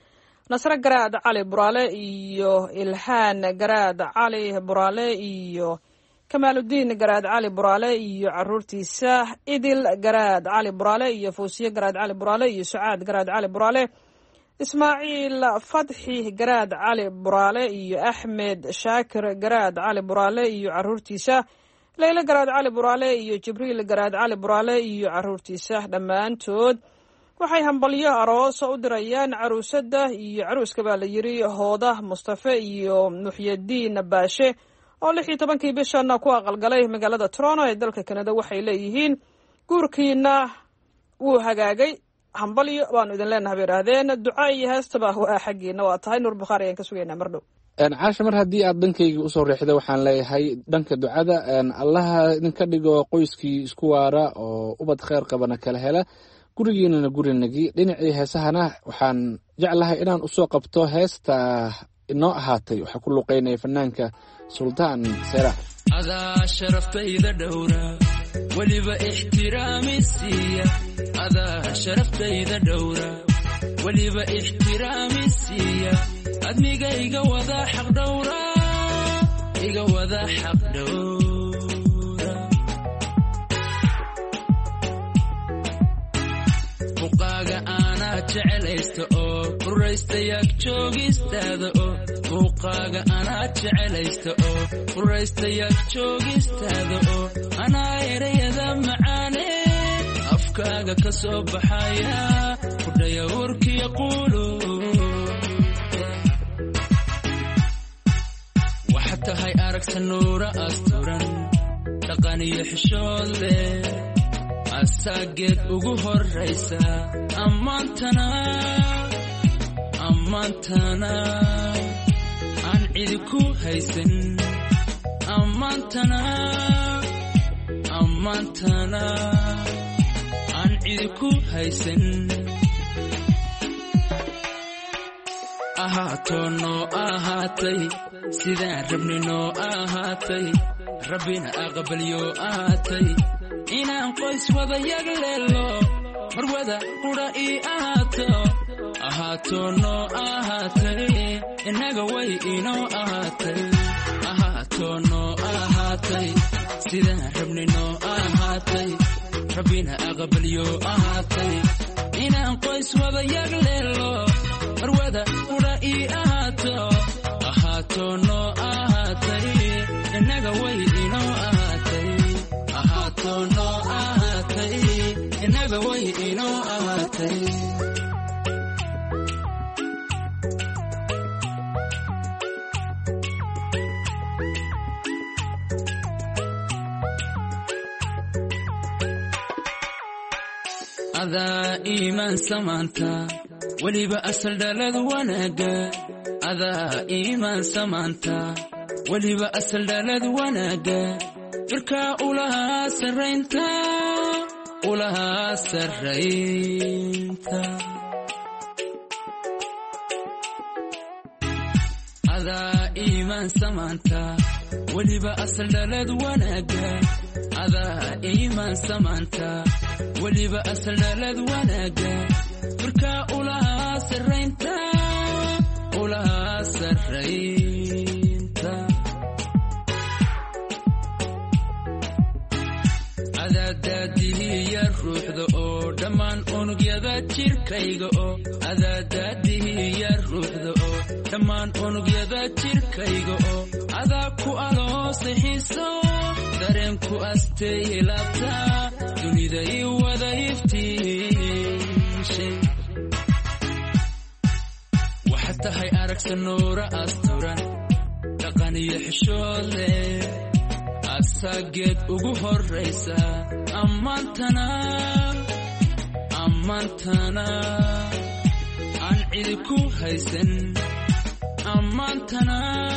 nasre garaad cali buraale iyo ilhaan garaad cali buraale iyo kamaaludiin garaad cali buraale iyo caruurtiisa idil garaad cali buraale iyo fawsiye garaad cali buraale iyo sucaad garaad cali buraale ismaaciil fadxi garaad cali buraale iyo axmed shaakir garaad cali buraale iyo caruurtiisa leyle garaad cali buraale iyo jibriil garaad cali buraale iyo caruurtiisa dhammaantood waxay hambalyo aroos u dirayaan caruusada iyo caruuska baa la yiri hooda mustafe iyo muxyadiin baashe oo 16 bishan ku aqalgalay magaalada Toronto ee dalka Canada. waxay leeyihiin guurkiina wuu hagaagay hambalyo waan idin leenahay beeraadeen duca iyo heestaba waa xaqiina waa tahay Nuur Bukhari aan ka sugeynaa mardhow caasha mar haddii aad dhankayga usoo riixda waxaan leeyahay dhanka ducada allaha idinka dhigo qoyskii isku waara oo ubad khayr qabana kala hela gurigiinana gurinagi dhinacii heesahana waxaan jeclahay inaan usoo qabto heesta inoo ahaatay waxaa ku luqeynaya fanaanka Sultaan Sera adaa sharaftayda dhowra weliba ixtiraami siiya adaa sharaftayda dhowra weliba ixtiraami siiya admiga iga wada xaq dhowra iga wada xaq dhowra buqaaga ana jecelaysta oo quraystaya joogistaada oo buqaaga ana jecelaysta oo quraystaya joogistaada oo ana erayada macaane afkaaga ka soo baxaya kudhaya warkiya qulu tahay aragsan nuura asturan dhaqan iyo xishood leh asaageed ugu horraysa ammaantana aan cidi ku haysan ammaantana aan cidi ku haysan ahaato noo ahaatay sidaan rabni noo ahaatay rabbina aqbalyo ahaatay inaan qoys wada yagleelo mar wada qudha ii ahaato noo ahaatay innaga way inoo ahaatay ahaato noo ahaatay sidaan rabni noo ahaatay rabbina aqbalyo ahaatay inaan qoys wada yagleelo mar wada qudha ii ahaato noo ahaatay innaga way inoo ahaatay ahaato noo ahaatay innaga way inoo ahaatay adaa iimaan samaanta weliba asal dhalad wanaaga adaa iimaan samaanta weliba asal dhalad wanaaga firkaa ulahaa sarraynta adaa iimaan samaanta weliba asal dhalad wanaaga adaa iimaan samaanta weliba asal dhalad wanaaga firkaa ulahaa sarraynta adaadaadihiya ruuxda oo dhammaan unugyada jirkayga oo adaadaadihiya ruuxda oo dhammaan unugyada jirkayga oo adaa ku aloosay xiiso dareenku astay laabta dunida ii wada iftiishay waxaad tahay aragsan nuura asturan dhaqan iyo xishood leh asaageed ugu horraysa ammaantana aan cidi ku haysan ammaantana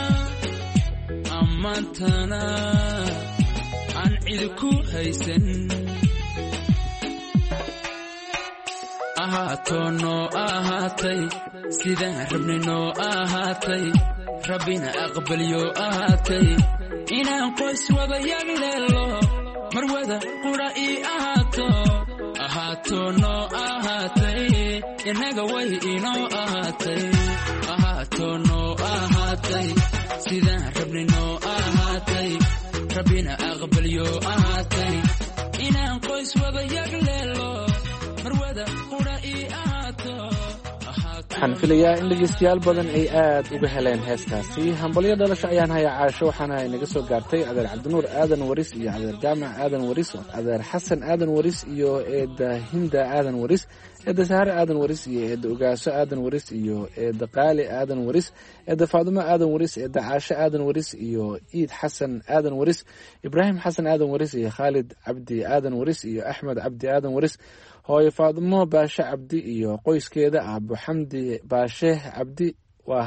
aan cidi ku haysan ahaato noo ahaatay sidaan rabni noo ahaatay rabbina aqbalyo ahaatay inaan qoys wada yagleelo mar wada qudha ii ahaato noo ahaatay inaga way inoo ahaato noo ahaatay sidaan rabni noo ahaatay rabbina aqbalyo ahaatay inaan qoys wada yagleelo marwada qura ii ahaato. waxaan filayaa in dhegeystayaal badan ay aad uga heleen heestaasi. hambalyo dhalasho ayaan hayaa caasho, waxaana inaga soo gaartay adeer cabdinuur aadan waris iyo adeer jaamac aadan waris, adeer xasan aadan waris iyo eeda hinda aadan waris, eeda sahare aadan waris iyo eeda ogaaso aadan waris iyo eeda qaali aadan waris, eeda faadumo aadan waris, eeda caasho aadan waris iyo iid xasan aadan waris, ibraahim xasan aadan waris iyo khaalid cabdi aadan waris iyo axmed cabdi aadan waris, hooyo faadumo baashe cabdi iyo qoyskeeda, aabo xamdi baashe cabdi, waa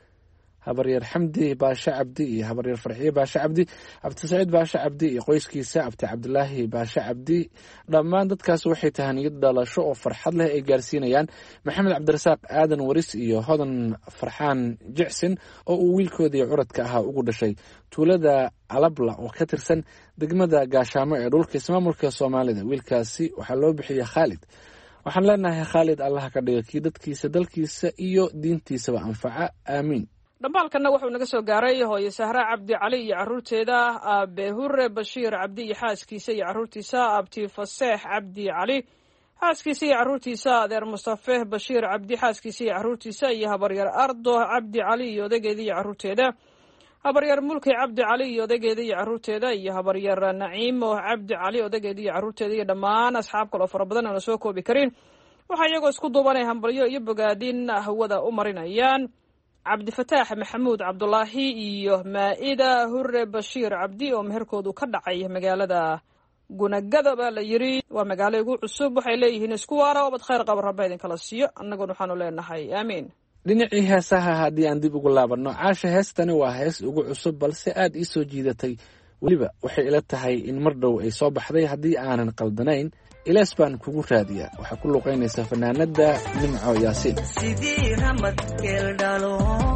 habaryar xamdi baashe cabdi iyo habaryar farxiye baashe cabdi, abti saciid baashe cabdi iyo qoyskiisa, abti cabdilaahi baashe cabdi. dhammaan dadkaas waxay tahaniyad dhalasho oo farxad leh ay gaarsiinayaan maxamed cabdirasaaq aadan waris iyo hodan farxaan jicsin oo uu wiilkoodii curadka ahaa ugu dhashay tuulada alabla oo ka tirsan degmada gaashaamo ee dhulka ismaamulka soomaalida. wiilkaasi waxaa loo bixiyey khaalid. waxaan leenahay khaalid allaha ka dhiga kii dadkiisa dalkiisa iyo diintiisaba anfaca, aamiin. dhambaalkanna wuxuu naga soo gaaray hooye sahra cabdi cali iyo caruurteeda, aabe hure bashiir cabdi iyo xaaskiisa iyo caruurtiisa, abti faseex cabdi cali xaaskiisa iyo caruurtiisa, adeer mustafe bashiir cabdi xaaskiisa iyo caruurtiisa, iyo habaryar ardo cabdi cali iyo odageeda iyo caruurteeda, habaryar mulki cabdi cali iyo odageeda iyo caruurteeda, iyo habaryar naciimo cabdi cali odageeda iyo caruurteeda, iyo dhammaan asxaab kaloo fara badan aan la soo koobi karin. waxaa iyagoo isku duubanay hambalyo iyo bogaadin hawada u marinayaan cabdifataax maxamuud cabdulaahi iyo maa'ida hure bashiir cabdi oo meherkoodu ka dhacay magaalada gunagada baa la yiri. waa magaalo igu cusub. waxay leeyihiin isku waara obad khayr qaba rabba idinkala siiyo, annaguna waxaanu leenahay aamiin. dhinacii heesaha haddii aan dib ugu laabanno, caasha heestani waa hees ugu cusub balse aad ii soo jiidatay. weliba waxay ila tahay in mar dhow ay soo baxday haddii aanan qaldanayn. ilaas baan kugu raadiyaa. waxaa ku luuqaynaysa fanaanada nimco yaasiin. sidii ramad geeldhalo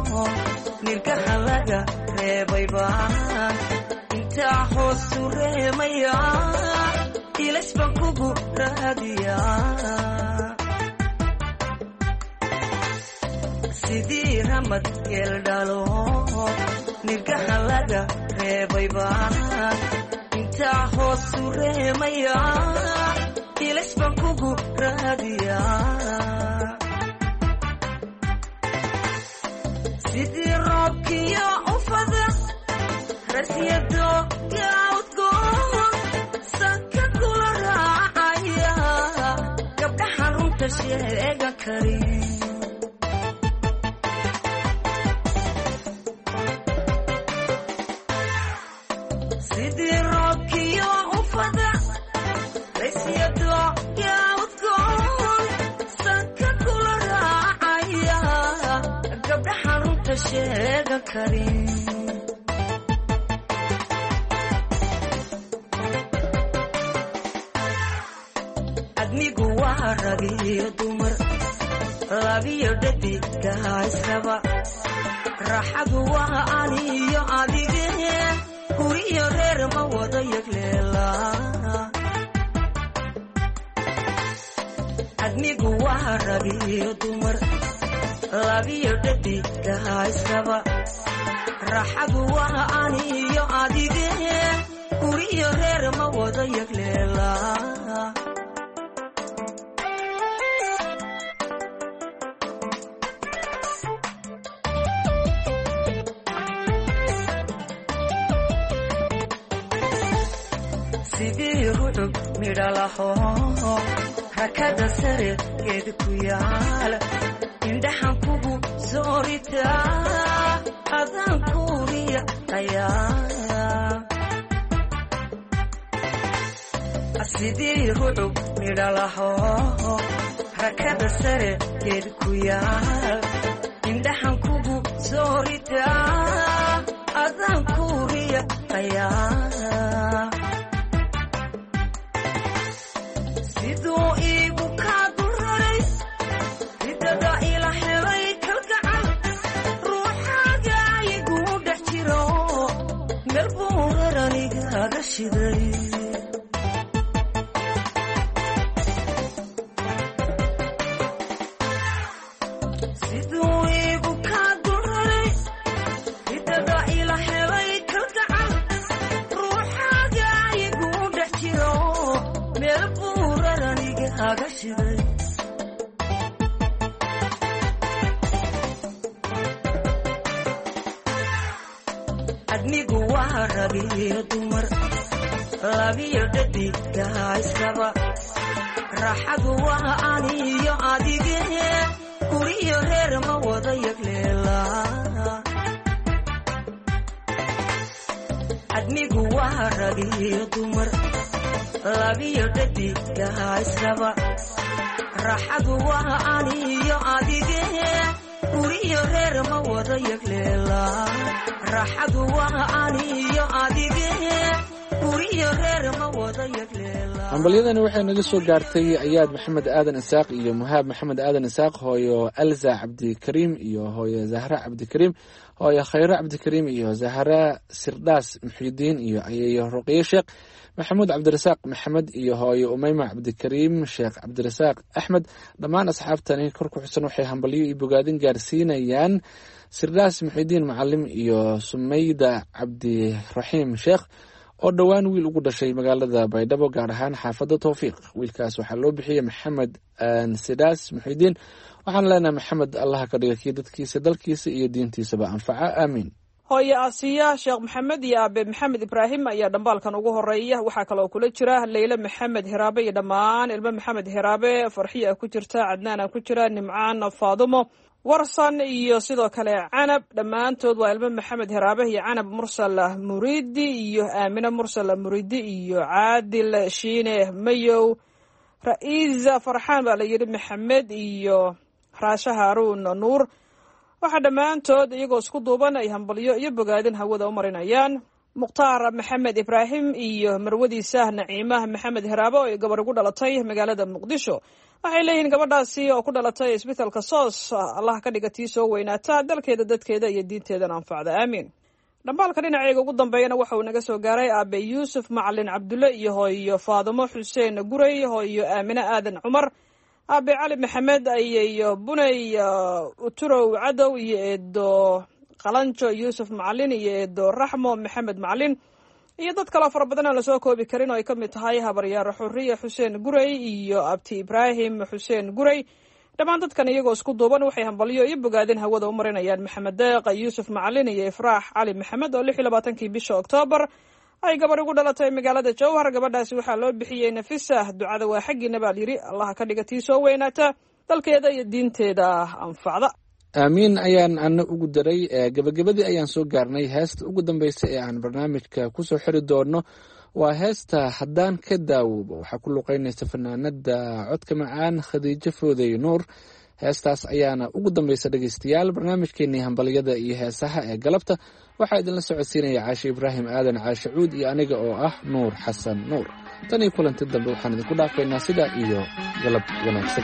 nirkaha laga reebay baan intaa hoosu reemaya. ilaas baan kugu raadiyaa. sidii ramad geeldhalo nirkaha laga reebay baan intaa hoosu reemaya. ilaas baan kugu raadiyaa. sidii roobkiyo ufada rasyado gaawdgoon sanka kula raacaya. gabdhaha runta sheega karin sidii roobkiyo ufada rasyado gaawdgoon sanka kula raacaya. gabdhaha runta sheega karin adnigu waa rag iyo dumar labiyo dhadiga israba. raaxadu waa aniyo adige guriyo reer ma wada yagleela. adnigu waa rag iyo dumar labiyo dhadiga israba. raaxadu waa aniyo adige guriyo reer ma wada yagleela. sidii rucub midhalaho rakada sare geed ku yaal. indhaxan kugu sooritaa adaan kuuriya ayaa. sidii rucub midhalaho rakada sare geed ku yaal. indhaxan kugu sooritaa adaan kuuriya ayaa. siduu iigu kaa duraray ridada ila helay kalgacal. ruuxaaga igu dhex jiro meel buu raranigaga shiday. siduu igu kaa duraray ridada ila helay kalgacal ruuxaaga igu dhex jiro meel buuraraniga haga shiday adnigu waa rabiyo dumar labiyo dhadiga iskaba raaxadu waa aniyo adige guriyo reer ma wada yagleela adnigu waa rabiyo dumar labiyo dhadiga iskaba raaxadu waa aniyo adige guriyo reer ma wada yagleela raaxadu waa aniyo adige guriyo reer ma wada yagleela. hambalyadani waxay naga soo gaartay ayaad maxamed aadan isaaq iyo muhaab maxamed aadan isaaq hooyo alza cabdikariim iyo hooyo zahra cabdikariim hooyo khayro cabdikariim iyo zahra sirdhaas muxyidiin iyo ayayo ruqiye sheekh maxamuud cabdirasaaq maxamed iyo hooyo umeyma cabdikariim sheekh cabdirasaaq axmed dhammaan asxaabtani kor ku xusan waxay hambalyo iyo bogaadin gaarsiinayaan sirdhaas muxyidiin macalim iyo sumayda cabdiraxiim sheekh oo dhowaan wiil ugu dhashay magaalada baydhabo gaar ahaan xaafadda towfiiq wiilkaas waxaa loo bixiyey maxamed sidaas muxidiin waxaan leenahay maxamed allaha ka dhiga kii dadkiisa dalkiisa iyo diintiisaba anfaca aamiin hooye asiya sheekh maxamed iyo aabe maxamed ibraahim ayaa dhambaalkan ugu horeeya waxaa kaloo kula jira leyle maxamed hiraabe iyo dhammaan ilmo maxamed hiraabe farxiya ku jirta cadnaana ku jira nimcaan faadumo warsan iyo sidoo kale canab dhammaantood waa ilmo maxamed hiraabe iyo canab mursal muridi iyo aamine mursal muridi iyo caadil shiine mayow ra'iisa farxaan baa la yidhi maxamed iyo raashe haaruun nuur waxaa dhammaantood iyagoo isku duuban ay hambalyo iyo bogaadin hawada u marinayaan mukhtaar maxamed ibraahim iyo marwadiisa naciimah maxamed hiraabe oo ay gabar ugu dhalatay magaalada muqdisho waxay leeyihiin gabadhaasi oo ku dhalatay isbitaalka soos allah ka dhiga tii soo weynaata dalkeeda dadkeeda iyo diinteedana anfacda aamiin dhambaalka dhinaceyga ugu dambeeyana waxa uu naga soo gaaray aabe yuusuf macalin cabdulle iyo hooyo faadumo xuseen guray hooyo aamine aadan cumar aabe cali maxamed iyo buney uturow cadow iyo eedo qalanjo yuusuf macalin iyo eedo raxmo maxamed macalin iyo dad kaloo fara badan aan lasoo koobi karin oo ay ka mid tahay habaryaar xuriye xuseen guray iyo abti ibraahim xuseen guray dhammaan dadkan iyagoo isku duuban waxay hambalyo iyo bogaadin hawada u marinayaan maxamed deeq yuusuf macalin iyo ifraax cali maxamed oo 26 bisha oktoobar ay gabar ugu dhalatay magaalada jowhar gabadhaasi waxaa loo bixiyey nafisa ducada waa xaggiina baa layidhi allaha ka dhiga tii soo weynaata dalkeeda iyo diinteeda anfacda aamiin ayaan ana ugu daray gabagabadii ayaan soo gaarnay heesta ugu dambeysa ee aan barnaamijka kusoo xiri doono waa heesta haddaan ka daawoobo waxaa ku luqeynaysa fanaanada codka macaan khadiijo foodey nuur heestaas ayaana ugu dambeysa dhegeystayaal barnaamijkeenii hambalyada iyo heesaha ee galabta waxaa idinla socodsiinaya caashe ibraahim aadan caashe cuud iyo aniga oo ah nuur xasan nuur tan iyo kulanti dambe waxaan idinku dhaafaynaa sidaa iyo galab wanaagsan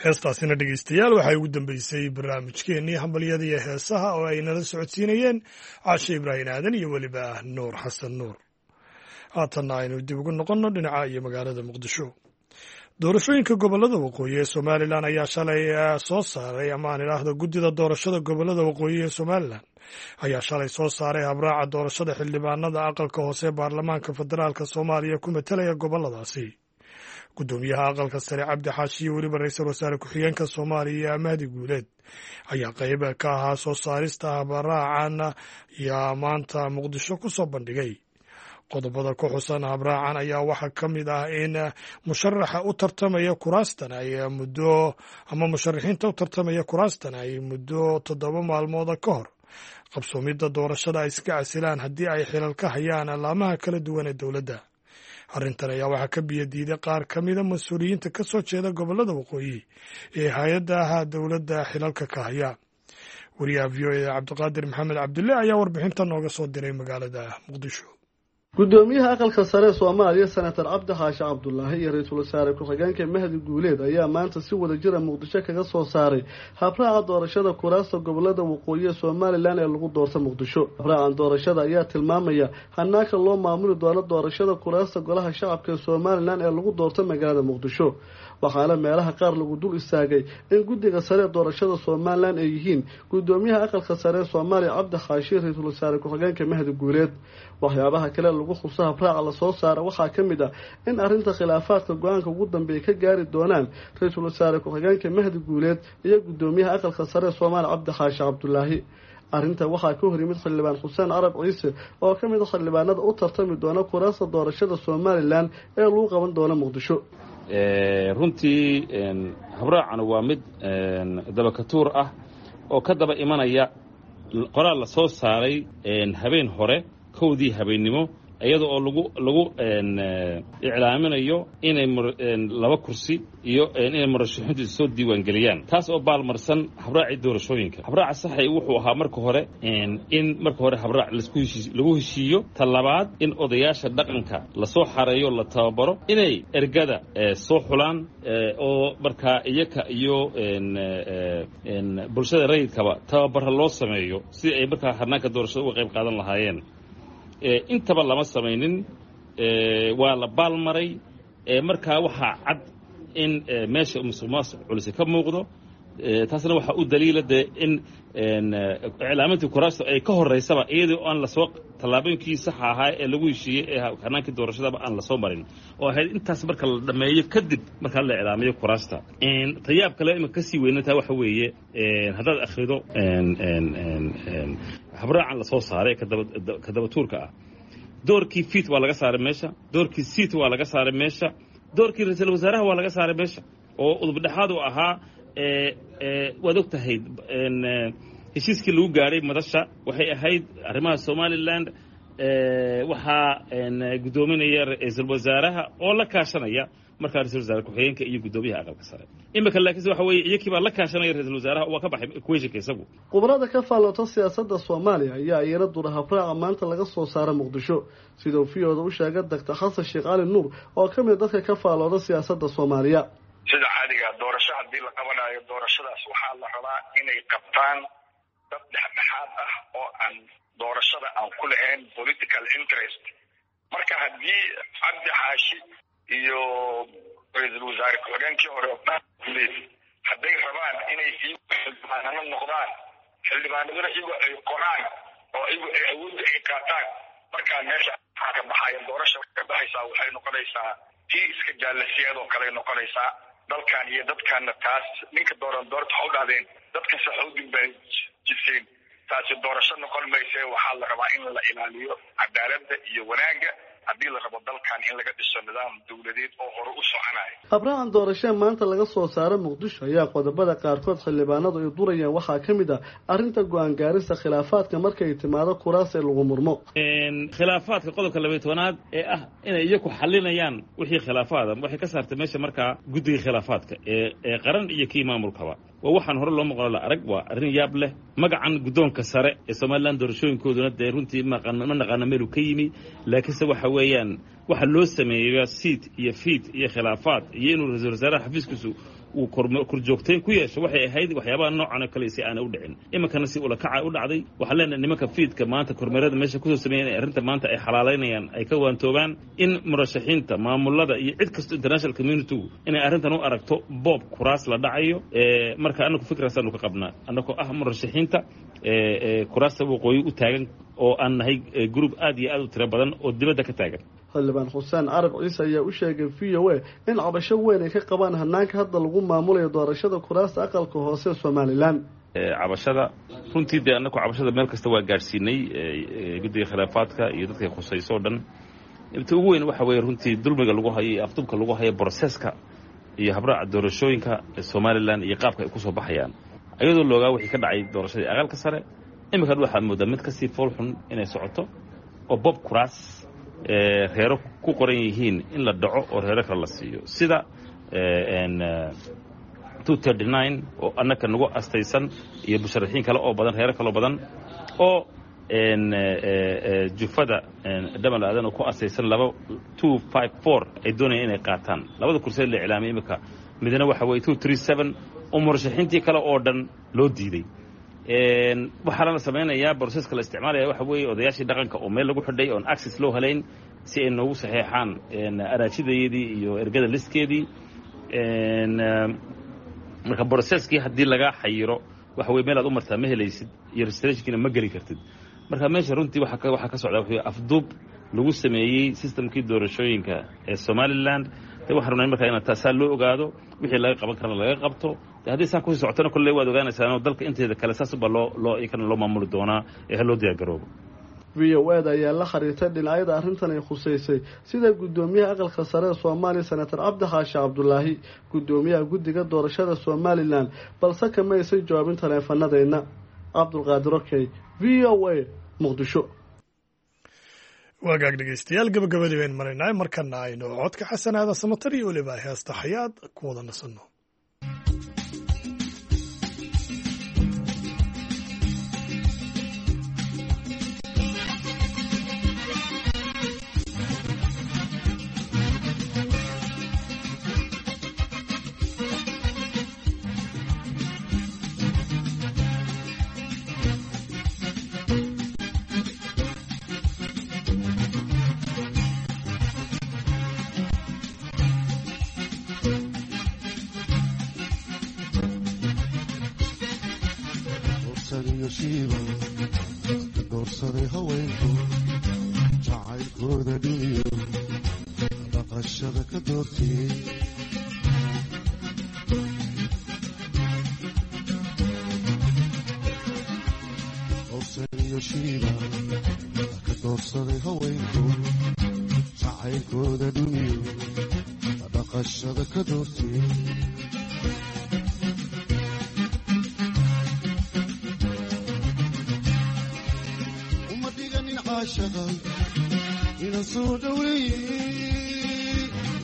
heestaasina dhegaystayaal waxay ugu dambeysay barnaamijkeennii hambalyada iyo heesaha oo ay nala socodsiinayeen caashe ibraahim aadan iyo weliba nuur xasan nuur. haatanna aynu dib ugu noqonno dhinaca iyo magaalada muqdisho. doorashooyinka gobollada waqooyi ee somalilan ayaa shalay soo saaray ama aan idhaahdo guddida doorashada gobollada waqooyi ee somalilan ayaa shalay soo saaray habraaca doorashada xildhibaanada aqalka hoose baarlamaanka federaalka soomaaliya ku matelaya gobolladaasi. guddoomiyaha aqalka sare cabdi xaashi iyo weliba ra-iisul wasaare ku-xigeenka soomaaliya mahdi guuleed ayaa qayb ka ahaa soo saarista habraacan ayaa maanta muqdisho ku soo bandhigay. qodobada ku xusan habraacan ayaa waxaa ka mid ah in musharaxa u tartamaya kuraastan ay muddo ama musharaxiinta u tartamaya kuraastan ay muddo 7 maalmooda ka hor qabsoomidda doorashada ay iska casilaan haddii ay xilal ka hayaan alaamaha kala duwan ee dowladda. arrintan ayaa waxaa ka biyadiiday qaar ka mida mas-uuliyiinta ka soo jeeda gobollada waqooyi ee hay-adaha dowladda xilalka ka haya. wariyaha v o e cabdiqaadir maxamed cabdulle ayaa warbixinta nooga soo diray magaalada muqdisho. gudoomiyaha aqalka sare Soomaaliya senator Cabdi Xaashi Cabdullaahi iyo ra-iisul wasaare ku-xigeenka Mahdi Guuleed ayaa maanta si wada jira Muqdisho kaga soo saaray habraaca doorashada kuraasta gobolada waqooyi ee Soomaaliland ee lagu doorto Muqdisho. habraacan doorashada ayaa tilmaamaya hanaanka loo maamuli doono doorashada kuraasta golaha shacabka ee Soomaaliland ee lagu doorto magaalada Muqdisho. waxaana meelaha qaar lagu dul istaagay in guddiga sare doorashada Soomaaliland ay yihiin gudoomiyaha aqalka sare Soomaaliya Cabdi Xaashi ra-iisul wasaare ku-xigeenka Mahdi Guuleed. waxyaabaha kale lagu xuso habraaca la soo saara waxaa ka mid ah in arrinta khilaafaadka go-aanka ugu dambeeya ka gaari doonaan ra-iisul wasaare ku-xigeenka Mahdi Guuleed iyo gudoomiyaha aqalka sare Soomaaliya Cabdi Xaashi Cabdullaahi. arrinta waxaa ka hor yimid xildhibaan Xuseen Carab Ciise oo ka mid ah xildhibaanada u tartami doona kuraasta doorashada Soomaaliland ee lagu qaban doono Muqdisho. runtii habraacan waa mid dabakatuur ah oo ka daba imanaya qoraal la soo saaray habeen hore kowdii habeennimo iyada oo lagu iclaaminayo inay 2 kursi iyo inay murashaxiintu soo diiwaan geliyaan taas oo baalmarsan habraaci doorashooyinka. habraaca saxay wuxuu ahaa marka hore in marka hore habraac lagu heshiiyo talabaad in odayaasha dhaqanka la soo xareeyo la tababaro inay ergada soo xulaan oo markaa iyaka iyo bulshada rayidkaba tababaro loo sameeyo si ay markaa hanaanka doorashada uga qayb qaadan lahaayeen. intaba lama samaynin waa la baalmaray markaa waxaa cad in meesha musuqmaasuq culisi ka muuqdo taasna waxaa u daliila dee in iclaamintii kuraasta ay ka horeysaba iyadoo aan lasoo tallaabooyinkii saxa ahaa ee lagu heshiiyey ee hanaankii doorashadaba aan lasoo marin oo ahayd intaas marka la dhammeeyo kadib markaa la iclaamiyo kuraasta. tayaab kale iminka kasii weynantaa waxa weeye haddaad akhrido habraacan lasoo saaray ka dabatuurka ah doorkii fiit waa laga saaray meesha, doorkii siit waa laga saaray meesha, doorkii ra-iisul wasaaraha waa laga saaray meesha oo udubdhexaad u ahaa waad og tahay heshiiskii lagu gaadhay madasha waxay ahayd arrimaha Somaliland waxaa gudoominaya ra-iisul wasaaraha oo la kaashanaya markaa ra-iisul wasaare ku-xigeenka iyo gudoomiyaha aqalka sare. imika laakiin waxa weeye iyakii baa la kaashanaya ra-iisul wasaaraha waa ka baxay equationka isagu. khubarada ka faallota siyaasadda Soomaaliya ayaa iyana dura habraaca maanta laga soo saaray Muqdisho sida uu fiyooda u sheegay Dr. Xasan Sheekh Cali Nuur oo ka mid dadka ka faallooda siyaasadda Soomaaliya. sida caadiga doorasho haddii la qabanayo doorashadaas waxaa la rabaa inay qabtaan dad dhexdhexaad ah oo aan doorashada aan ku lahayn political interest. marka haddii Cabdi Xaashi iyo ra-iisul wasaare ku-xigeenkii hore hadday rabaan inay xildhibaanano noqdaan xildhibaanaduna iyagu ay qoraan oo iyagu ay awoodda ay qaataan markaa meesha waxaa ka baxaya doorasha ka baxaysaa waxay noqonaysaa tii iska jaalasiyaad oo kale noqonaysaa. dalkan iyo dadkaana taas ninka dooran doorta ha u dhahdeen dadka saxoodin bay jiseen taasi doorasho noqon mayse. waxaa la rabaa in la ilaaliyo cadaaladda iyo wanaagga haddii la rabo dalkan in laga dhiso nidaam dowladeed oo hore u soconaya. habraacan doorashada maanta laga soo saaray Muqdisho ayaa qodobada qaarkood xildhibaanadu ay durayaan waxaa ka mid ah arrinta go'aan gaarista khilaafaadka markay timaado kuraas ee lagu murmo. khilaafaadka qodobka 12aad ee ah inay iyagu xalinayaan wixii khilaafaada waxay ka saartay meesha markaa guddiga khilaafaadka ee qaran iyo kii maamulkaba. waa waxaan hore loo maqlo la arag waa arrin yaab leh. magacan guddoonka sare ee Somaliland doorashooyinkooduna dee runtii ma naqaana meelu ka yimi laakiinse waxa weeyaan waxa loo sameeyaa siit iyo fiit iyo khilaafaad iyo inuu ra-iisul wasaaraha xafiiskiisu uu korjoogtayn ku yeesho waxay ahayd waxyaabaha noocan oo kale si aan u dhicin iminkana si ula kaca u dhacday waxaan leenahay nimanka fiidka maanta kormeerada meesha kusoo sameeyeen ee arrinta maanta ay xalaalaynayaan ay ka waantoobaan in murashaxiinta maamulada iyo cid kasta international community inay arrintan u aragto boob kuraas la dhacayo marka anagu fikrasaanu ka qabnaa anagoo ah murashaxiinta kuraasta waqooyi u taagan oo aan nahay group aad iyo aad u tiro badan oo dibadda ka taagan xildhibaan xuseen carab ciise ayaa u sheegay v o a in cabasho weyn ay ka qabaan hanaanka hadda lagu maamulayo doorashada kuraasta aqalka hoose somalilan cabashada runtii dee anagu cabashada meel kasta waa gaadhsiinay guddiga khilaafaadka iyo dadkay khusayso o dhan inta ugu weyn waxa weeye runtii dulmiga lagu hayo iyo afdubka lagu hayo broseska iyo habraaca doorashooyinka somalilan iyo qaabka ay kusoo baxayaan ayadoo loogaa wixii ka dhacay doorashadii aqalka sare iminkan waxaad moodaa mid kasii foolxun inay socoto oo bob kuraas reero ku qoran yihiin in la dhaco oo reero kale la siiyo sida 239 oo annaka nagu astaysan iyo musharaxiin kale oo badan reero kaloo badan oo jufada dhamal aadan oo ku astaysan 254 ay doonayaan inay qaataan labada kursi la iclaamay iminka midna waxa weeye 237 oo murashaxiintii kale oo dhan loo diiday waxaana la samaynayaa broseska la isticmaalaya waxa weeye odayaashii dhaqanka oo meel lagu xidhay oon access loo helayn si ay noogu saxeexaan araajidayeedii iyo ergada liskeedii marka broseskii haddii lagaa xayiro waxa weye meel aad u martaa ma helaysid iyo registrationkiina ma geli kartid marka meesha runtii waxaa ka socda wuxuu afduub lagu sameeyey systemkii doorashooyinka ee somaliland waxaan rabnaa markaa in taasaa loo ogaado wixii laga qaban karana laga qabto haddii saa kusii socotana kolley waad ogaanaysaa dalka inteeda kale saasba loo maamuli doonaa ee loo diyaargaroobo v o eda ayaa la xiriirtay dhinacyada arrintan ay khuseysay sida guddoomiyaha aqalka sare ee soomaaliya senator cabdi xaashi cabdulaahi guddoomiyaha guddiga doorashada somalilan balse kama aysan jawaabin taleefanadeenna cabdulqaadir okey v o a muqdisho waagaag dhegeystayaal gabagabadii bayn maraynaa markana aynu codka xasanaada samatar iyo weliba heesta xayaad ku wada nasanno doorsaday haweenku jacaylkooda dhiniyo dhaqashada ka doortiyey dorsaniyo shiiba ka doorsaday haweenku jacaylkooda dhiniyo dhaqashada ka doortiyey ina soo dhaweeyey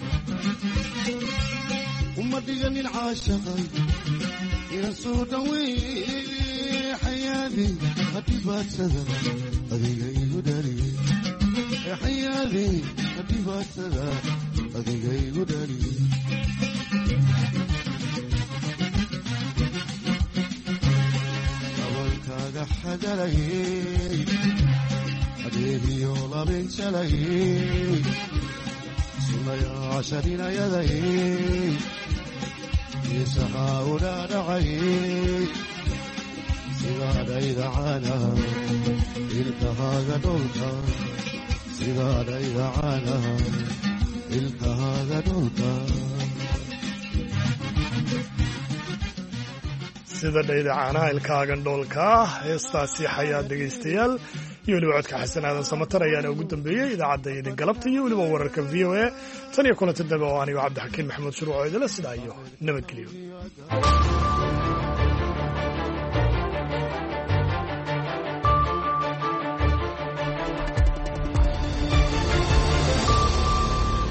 uma dhiganin caashaqay ina soo dhaweeyey xayaadii hadhibaatada adiga igu dhaliyey xayaadii hadhibaatada adiga igu dhaliyey gabalkaaga xagalayey adeegiyo labinjalayey sunayaasharinayadayey isahaa u dhaadhacayey sidaadhayda caanaha ilkahaaga dholka sidaadhayda caanaha ilkahaaga dholka sida dhayda caanaha ilkahaagan dhoolka heestaasi xayaad dhegaystayaal iyo weliba codka xasan aadan samatar ayaana ugu dambeeyey idaacadda idin galabta iyo weliba wararka v o a tan iyo kulanta dambe oo anigo cabdixakiin maxamuud shuruuc oo idila sidaa iyo nabadgelyo